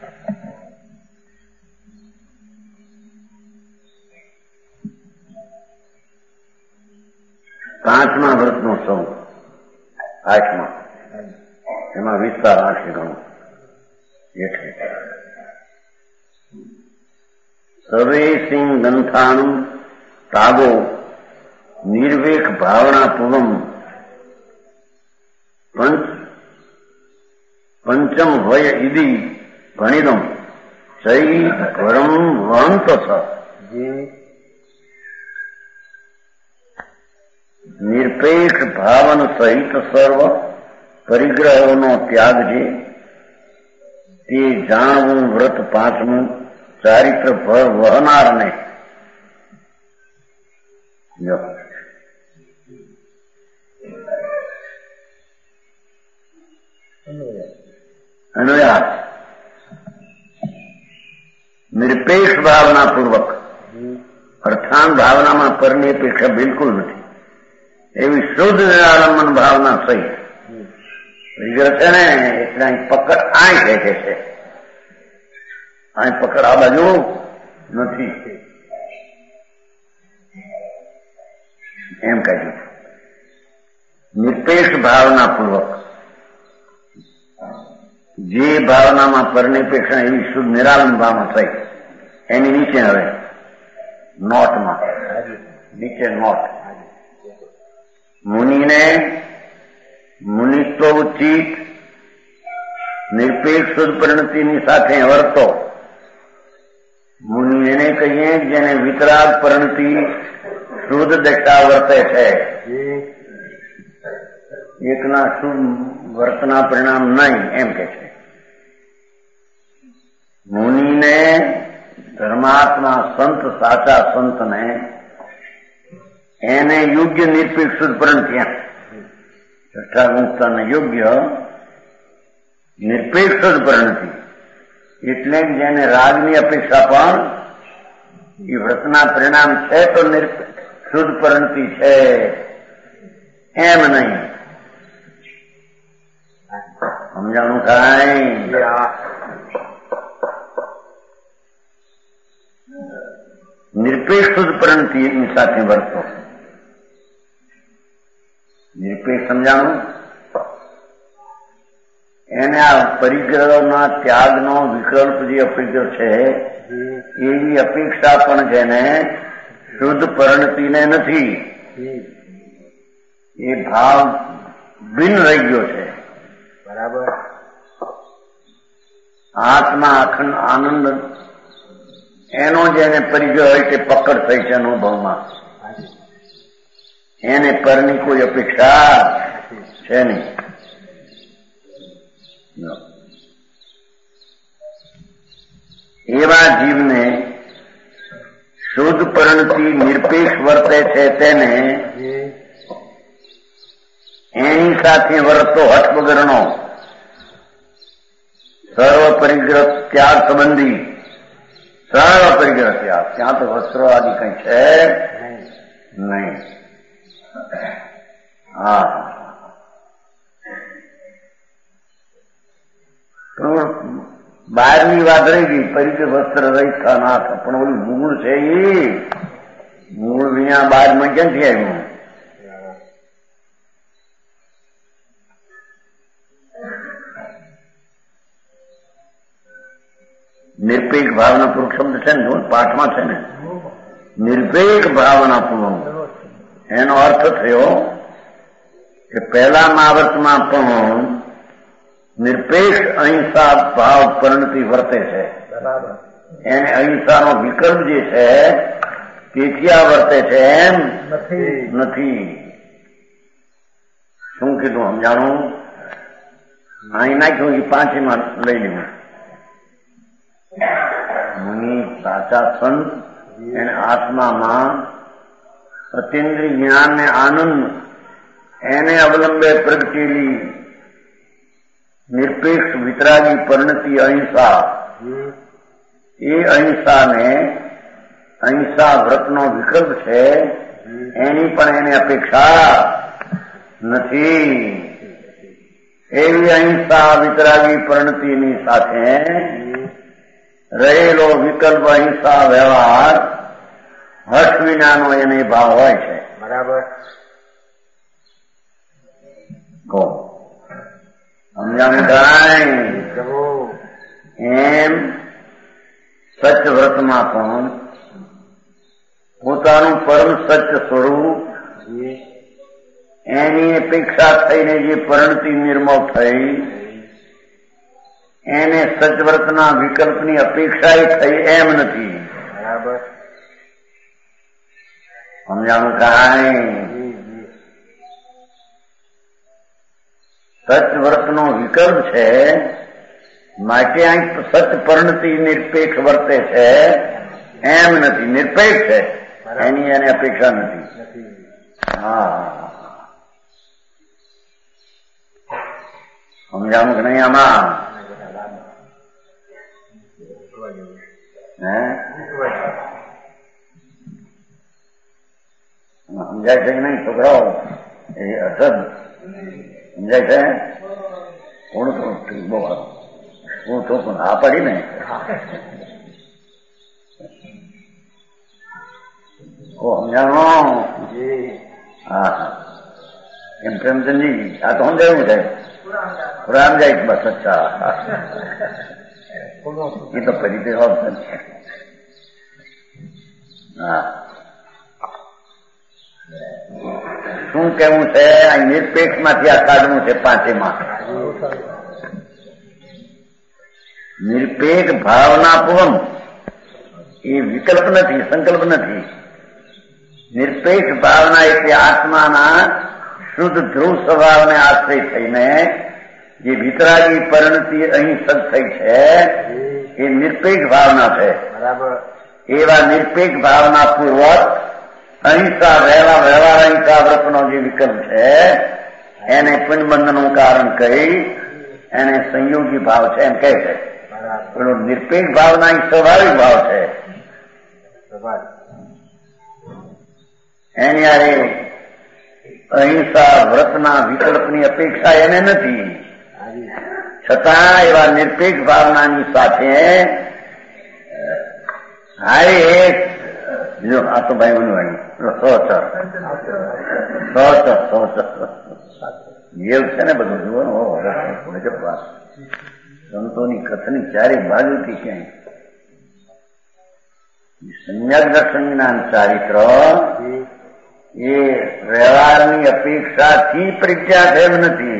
પાંચમા વ્રતનો સૌ 8મા એમાં વિસ્તાર 8 ગણો એટલે સર્વે સિંહ ગ્રંથાણું તાગો નિર્વેક ભાવના પૂર્વમ પંચમ વય ઇદી ભણિદમ ચૈ ઘરમ વહંત નિરપેક્ષ ભાવન સહિત સર્વ પરિગ્રહોનો ત્યાગ છે તે જાણવું વ્રત પાંચમું ચારિત્ર વહનારને અનુયાસ નિરપેક્ષ ભાવનાપૂર્વક, અર્થાંત ભાવનામાં પરની અપેક્ષા બિલકુલ નથી, એવી શુદ્ધ નિરાલંબન ભાવના થઈ વિગ્રહ છે ને. એટલે અહીં પકડ આય ખેંચે છે, અહીં પકડ આ બાજુ નથી એમ કહ્યું. નિરપેક્ષ ભાવનાપૂર્વક જે ભાવનામાં પરનિપેક્ષા એવી શુદ્ધ નિરાલંબ ભાવના થઈ એની નીચે હવે નોટમાં નીચે નોટ મુનિને મુનિત્વ ઉચિત નિરપેક્ષ શુદ્ધ પરિણતિની સાથે વર્તો. મુનિ એને કહીએ જેને વિતરાગ પરિણતિ શુદ્ધ દશા વર્તે છે, એકના શુદ્ધ વર્તના પરિણામ નહીં એમ કે છે. મુનિને ધર્માત્મા સંત સાચા સંતને એને યોગ્ય નિરપેક્ષ શુદ્ધ પરિણતિ, છઠ્ઠા ગુણસ્થાનને યોગ્ય નિરપેક્ષ શુદ્ધ પરિણતિ એટલે જેને રાગની અપેક્ષા પણ એ વ્રતના પરિણામ છે તો શુદ્ધ પરિણતિ છે એમ નહીં. સમજાણું કાંઈ? નિરપેક્ષ શુદ્ધ પરિણતિની સાથે વર્તો. નિરપેક્ષ સમજાણું? એને આ પરિગ્રહના ત્યાગનો વિકલ્પ જે અપેક્ષા છે એવી અપેક્ષા પણ જેને શુદ્ધ પરિણતિને નથી, એ ભાવ ભિન્ન રહી ગયો છે. બરાબર. આત્મા અખંડ આનંદ એનો જેને પરિગ્રહ હોય તે પકડ થઈ છે અનુભવમાં, એને પરની કોઈ અપેક્ષા છે નહીં. એવા જીવને શુદ્ધ પરિણતિ નિરપેક્ષ વર્તે છે તેને એની સાથે વર્તો હઠ વગરનો સર્વ પરિગ્રહ ત્યાગ સંબંધી, સર્વ પરિગ્રહ ત્યાગ, ત્યાં તો વસ્ત્રો આદિ કઈ છે નહીં. હા, બહારની વાત રહી ગઈ, પરિગ્રહ વસ્ત્ર રહિત નાથ, પણ ઓલું મૂળ છે એ મૂળ વિના બહારમાં ક્યાંથી આવ્યું? નિરપેક્ષ ભાવનાપૂર્વક શબ્દ છે ને, પાઠમાં છે ને, નિરપેક્ષ ભાવનાપૂર્વક એનો અર્થ થયો કે પહેલા મહાવર્તમાં પણ નિરપેક્ષ અહિંસા ભાવ પરિણતિ વર્તે છે. એને અહિંસાનો વિકલ્પ જે છે તેથી આ વર્તે છે એમ નથી. શું કીધું સમજાણું? અહીં નાખ્યું એ પાંચમાં લઈ લીધું. મુનિ સાચા સંત એને આત્મામાં અતિન્દ્રિય જ્ઞાન ને આનંદ એને અવલંબે પ્રગટેલી નિરપેક્ષ વિતરાગી પરિણતિ અહિંસા, એ અહિંસાને અહિંસા વ્રતનો વિકલ્પ છે એની પણ એને અપેક્ષા નથી. એવી અહિંસા વિતરાગી પરિણતિની સાથે રહેલો વિકલ્પ અહિંસા વ્યવહાર હઠ વિનાનો એને ભાવ હોય છે. બરાબર. કહો સમજાણું કાંઈ? એમ સત્ય વ્રતમાં પણ પોતાનું પરમ સત્ય સ્વરૂપ એની અપેક્ષા થઈને જે પરિણતિ નિર્મળ થઈ એને સચવ્રતના વિકલ્પની અપેક્ષા થઈ એમ નથી. બરાબર. સમજાણું કાંઈ? સચવ્રતનો વિકલ્પ છે માટે અહીં સત્ય પરિણતિ નિરપેક્ષ વર્તે છે એમ નથી, નિરપેક્ષ છે એની એને અપેક્ષા નથી. હા, સમજાણું કે નહીં? આમાં સમજાય છે કે નહીં છોકરાઓ? એ અસદ સમજાય છે? થોડું થોડું બહુ હું થોડું હા પડી ને સમજાણો. હા હા એમ પ્રેમચંદજી આ તો સમજાયું છે રામ જાય બસ. અચ્છા એ તો ફરીથી ઓપ્શન છે. હા શું કેવું છે? આ નિરપેક્ષ માંથી આ કાઢવું છે પાંચેમાં. નિરપેક્ષ ભાવનાપૂર્વક એ વિકલ્પ નથી, સંકલ્પ નથી. નિરપેક્ષ ભાવના એટલે આત્માના શુદ્ધ ધ્રુવ સ્વભાવને આશ્રય થઈને જે વિતરાગી પરિણતિ અહીં સદ થઈ છે એ નિરપેક્ષ ભાવના છે. બરાબર. એવા નિરપેક્ષ ભાવના પૂર્વક અહિંસા વ્યવહાર અહિંસા વ્રતનો જે વિકલ્પ છે એને પુનબંધનું કારણ કહી એને સંયોગી ભાવ છે એમ કહે છે. પેલો નિરપેક્ષ ભાવના એ સ્વાભાવિક ભાવ છે. એની યારે અહિંસા વ્રતના વિકલ્પની અપેક્ષા એને નથી. છતાં એવા નિરપેક્ષ ભાવનાની સાથે આ તો ભાઈ બનવાનું જેવ છે ને બધું જુઓ સંતોની કથની ચારે બાજુથી ક્યાંય સંયક દર્શન જ્ઞાન ચારિત્ર એ વ્યવહારની અપેક્ષાથી પ્રજ્ઞા એમ નથી.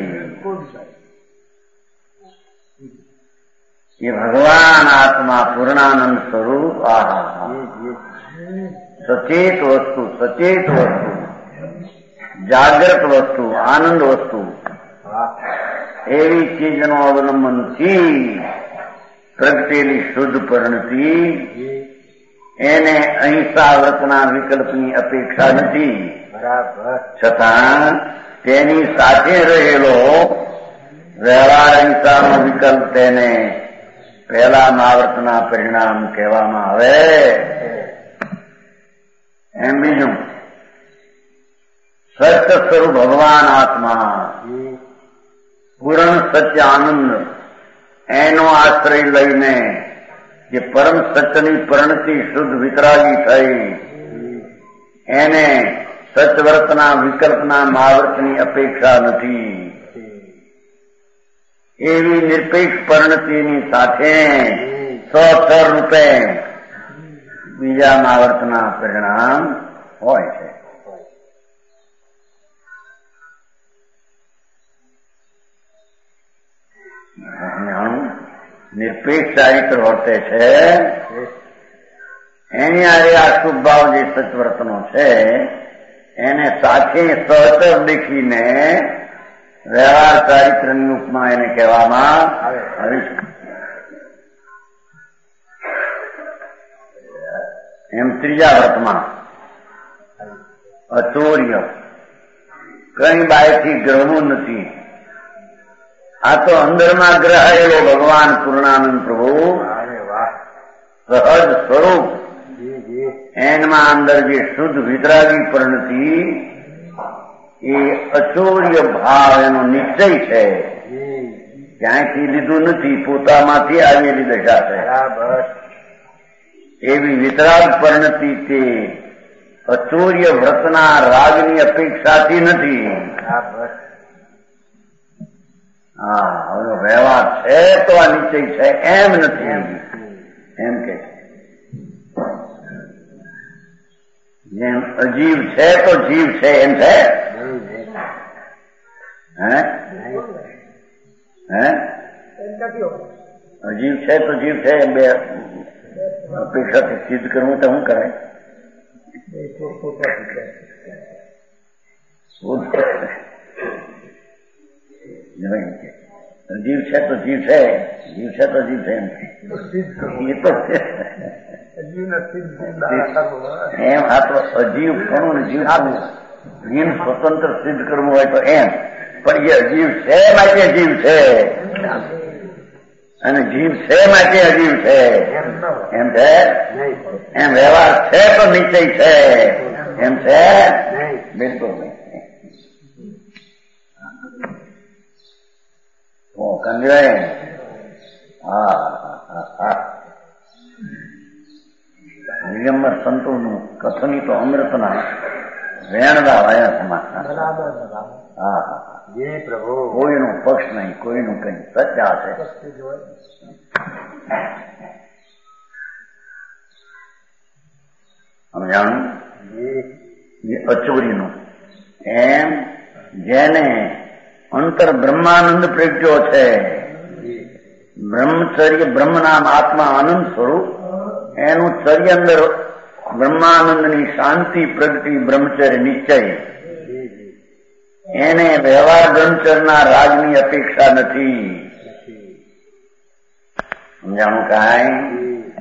એ ભગવાન આત્મા પૂર્ણાનંદ સ્વરૂપ સચેત વસ્તુ, સચેત વસ્તુ, જાગ્રત વસ્તુ, આનંદ વસ્તુ એવી ચીજનો અવલંબનથી પ્રગટેલી શુદ્ધ પરિણતિ એને અહિંસા વ્રતના વિકલ્પની અપેક્ષા નથી. છતાં તેની સાથે રહેલો વ્યવહાર અહિંસાનો વિકલ્પ તેને પહેલા મહાવ્રતના પરિણામ કહેવામાં આવે. એમ બીજું સત્ય સ્વરૂપ ભગવાન આત્મા પૂર્ણ સત્ય આનંદ એનો આશ્રય લઈને જે પરમ સત્યની પરિણતિ શુદ્ધ વિતરાગી થઈ એને સત્યવ્રતના વિકલ્પના મહાવ્રતની અપેક્ષા નથી. એવી નિરપેક્ષ પરિણતિની સાથે સ્વસર રૂપે બીજા મહાવ્રતના પરિણામ હોય છે. નિરપેક્ષ ચારિત્ર વર્તે છે એની આરે આ શુભ ભાવ જે સત્વ્રતનો છે એને સાથે સહચર દેખીને વ્યવહાર ચારિત્રની ઉપમા એને કહેવામાં આવે છે. એમ ત્રીજા વ્રતમાં અચોર્ય કઈ બાયથી ગ્રહવું નથી. આ તો અંદરમાં ગ્રહાયેલો ભગવાન પૂર્ણાનંદ પ્રભુ સહજ સ્વરૂપ એનમાં અંદર જે શુદ્ધ વિતરાગી પરિણતિ એ અચોર્ય ભાવ એનો નિશ્ચય છે. ક્યાંયથી લીધું નથી, પોતામાંથી આવેલી દશા છે. એવી વિતરાગ પરિણતિ તે અચોર્ય વ્રતના રાગની અપેક્ષાથી નથી. હા હવે વ્યવહાર છે તો આ નિશ્ચય છે એમ નથી એમ કે જેમ અજીવ છે તો જીવ છે એમ છે. અજીવ છે તો જીવ છે એમ બે અપેક્ષાથી સિદ્ધ કરવું તો શું કરાય? જીવ છે તો જીવ છે, જીવ છે તો જીવ છે એમ એમ આ તો અજીવ ઘણું ને જીવ જીવ સ્વતંત્ર સિદ્ધ કરવું હોય તો એમ, પણ એ અજીવ છે માટે જીવ છે. અને જીવ છે માટે અજીવ છે એમ છે. એમ વ્યવહાર છે તો નિશ્ચય છે એમ છે બિલકુલ નહીં. સમજાય? હા. નિયમમાં સંતોનું કથની તો અમૃતના વેણદા વાયા સમાજના. હા. પ્રભુ કોઈનો પક્ષ નહીં, કોઈનું કઈ સચ્ચા છે. સમજાણું? એ અચોરીનું એમ જેને અંતર બ્રહ્માનંદ પ્રગટ્યો છે, બ્રહ્મચર્ય બ્રહ્મ નામ આત્મા આનંદ સ્વરૂપ, એનું ચર્ય અંદર બ્રહ્માનંદની શાંતિ પ્રગટી બ્રહ્મચર્ય નિશ્ચય, એને વ્યવહાર બ્રહ્મચર્યના રાજની અપેક્ષા નથી. સમજાણું કાંઈ?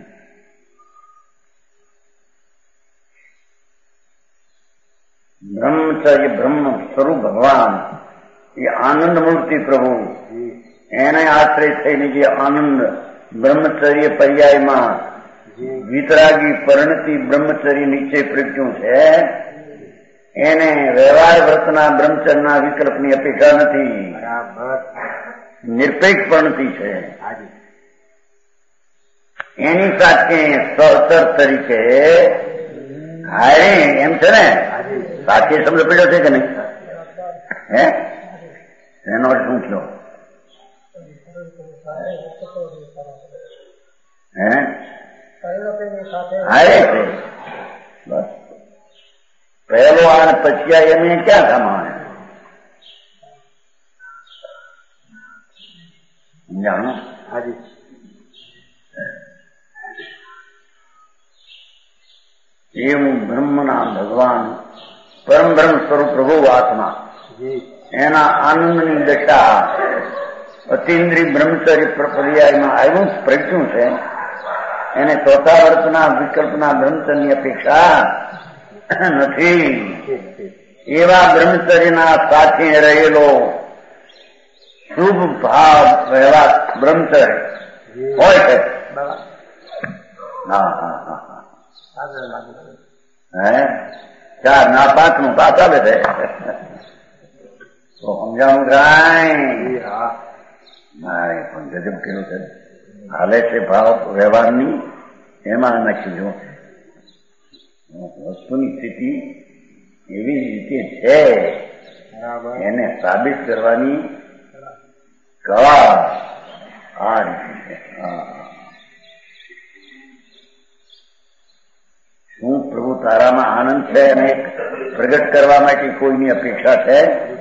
બ્રહ્મચર્ય બ્રહ્મ સ્વરૂપ ભગવાન એ આનંદ મૂર્તિ પ્રભુ, એને આશ્રય થઈને જે આનંદ બ્રહ્મચર્ય પર્યાયમાં વિતરાગી પરિણતિ બ્રહ્મચર્ય નિશ્ચય પ્રજ્ઞું છે, એને વ્યવહાર વ્રતના બ્રહ્મચર્યના વિકલ્પની અપેક્ષા નથી. નિરપેક્ષ પરિણતિ છે. એની સાથે સહચર તરીકે હારે એમ છે ને. સાચી શબ્દ પડ્યો છે કે નહીં? હે એનો અર્થ શું થયો? હે હારે છે બસ. પહેલો અને પછી એમને ક્યાં સમાવે? સમજાણું? એવું બ્રહ્મના ભગવાન પરમ બ્રહ્મ સ્વરૂપ પ્રભુ આત્મા, એના આનંદની દશા અતિન્દ્રિય બ્રહ્મચર્ય પર્યાયમાં આવ્યું પ્રજ્ઞું છે. એને ચોથા વર્તના વિકલ્પના બ્રહ્મચર્યની અપેક્ષા નથી. એવા બ્રહ્મચર્યના સાથે રહેલો શુભ ભાવ વ્યવહાર બ્રહ્મચર્ય હોય છે. હે 4 ના 5 નું પાસ આવે છે. તો સમજાણું કાંઈ? મારે પણ ગજબ કર્યું છે. હાલે છે ભાવ વ્યવહારની, એમાં નાખી જો વસ્તુની સ્થિતિ એવી રીતે છે, એને સાબિત કરવાની કળા આ રીતે છે. શું પ્રભુ તારામાં આનંદ છે અને પ્રગટ કરવા માટે કોઈની અપેક્ષા છે?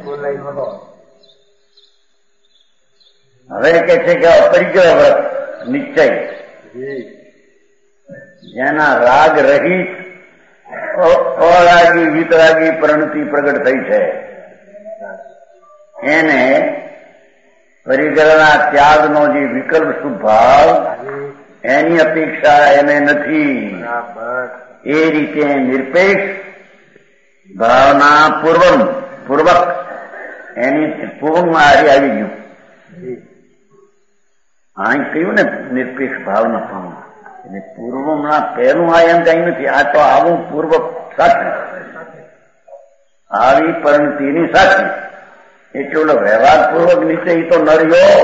હવે કે છે કે અપરિગ્રહ વ્રત નિશ્ચય, જેના રાગ રહિત અરાગી વિતરાગી પરિણતિ પ્રગટ થઈ છે, એને પરિગ્રહના ત્યાગનો જે વિકલ્પ સ્વભાવ એની અપેક્ષા એને નથી. એ રીતે નિરપેક્ષ ભાવના પૂર્વક એની પૂર્વમાં આવી ગયું. અહીં કહ્યું ને નિરપેક્ષ ભાવના પામવું, એટલે પૂર્વમાં પહેલું આ એમ કઈ નથી. આ તો આવું પૂર્વક સાથે આવી પરિણતિની સાથે એટલે ઓલો વ્યવહાર પૂર્વક નિશ્ચય તો ન રહ્યો,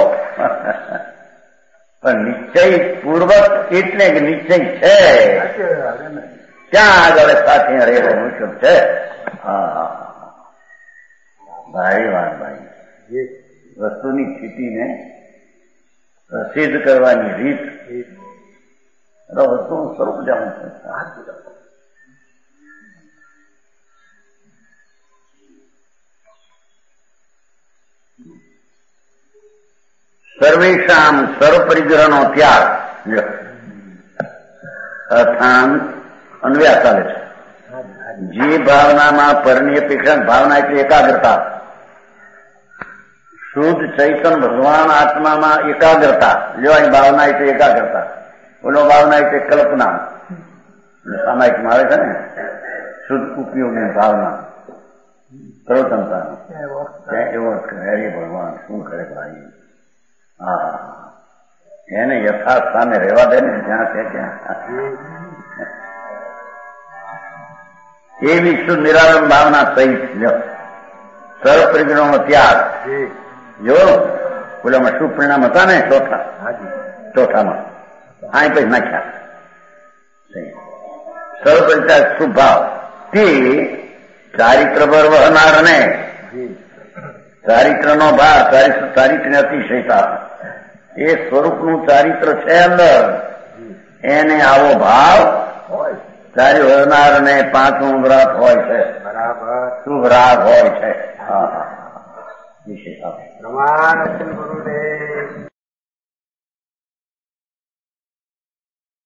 પણ નિશ્ચય પૂર્વક એટલે કે નિશ્ચય છે ત્યાં આગળ સાથે રહેલો મુશ્કેલ છે. ભાઈ વાત ભાઈ, વસ્તુની સ્થિતિને પ્રસિદ્ધ કરવાની રીત વસ્તુનું સ્વરૂપ જાણવું છે. સર્વેશામ સર્વ પરિગ્રહનો ત્યાગ અર્થાન અન્વયા ચાલે છે. જે ભાવનામાં પરની અપેક્ષા ભાવના એટલે એકાગ્રતા, શુદ્ધ ચૈતન ભગવાન આત્મામાં એકાગ્રતા લેવાની ભાવના એટલે એકાગ્રતા, ઓલો ભાવના એટલે કલ્પના સામાયિકમાં આવે છે ને શુદ્ધ ઉપયોગની ભાવના પ્રવતનતા એવો કરે ભગવાન શું કરે ભાઈ. એને યથાર્થ સામે રહેવા દે ને જ્યાં છે ત્યાં. એવી શુદ્ધ નિરાલંબ ભાવના સહિત સર્વ પરિણામનો ત્યાગ. જો બોલામાં શું પરિણામ હતા ને ચોથામાં અહીં પછી નાખ્યા સર્વ પરિત્યાગ શુભ ભાવ તે ચારિત્ર પર વહનારને ચારિત્રનો ભાર ચારિત્રને અતિશયતા એ સ્વરૂપનું ચારિત્ર છે અંદર એને આવો ભાવ ચારી વહનાર ને પાંચમું વ્રત હોય છે. બરાબર. શુભ રાગ હોય છે. વિશેષ પ્રમાણ ગુરુદેવ.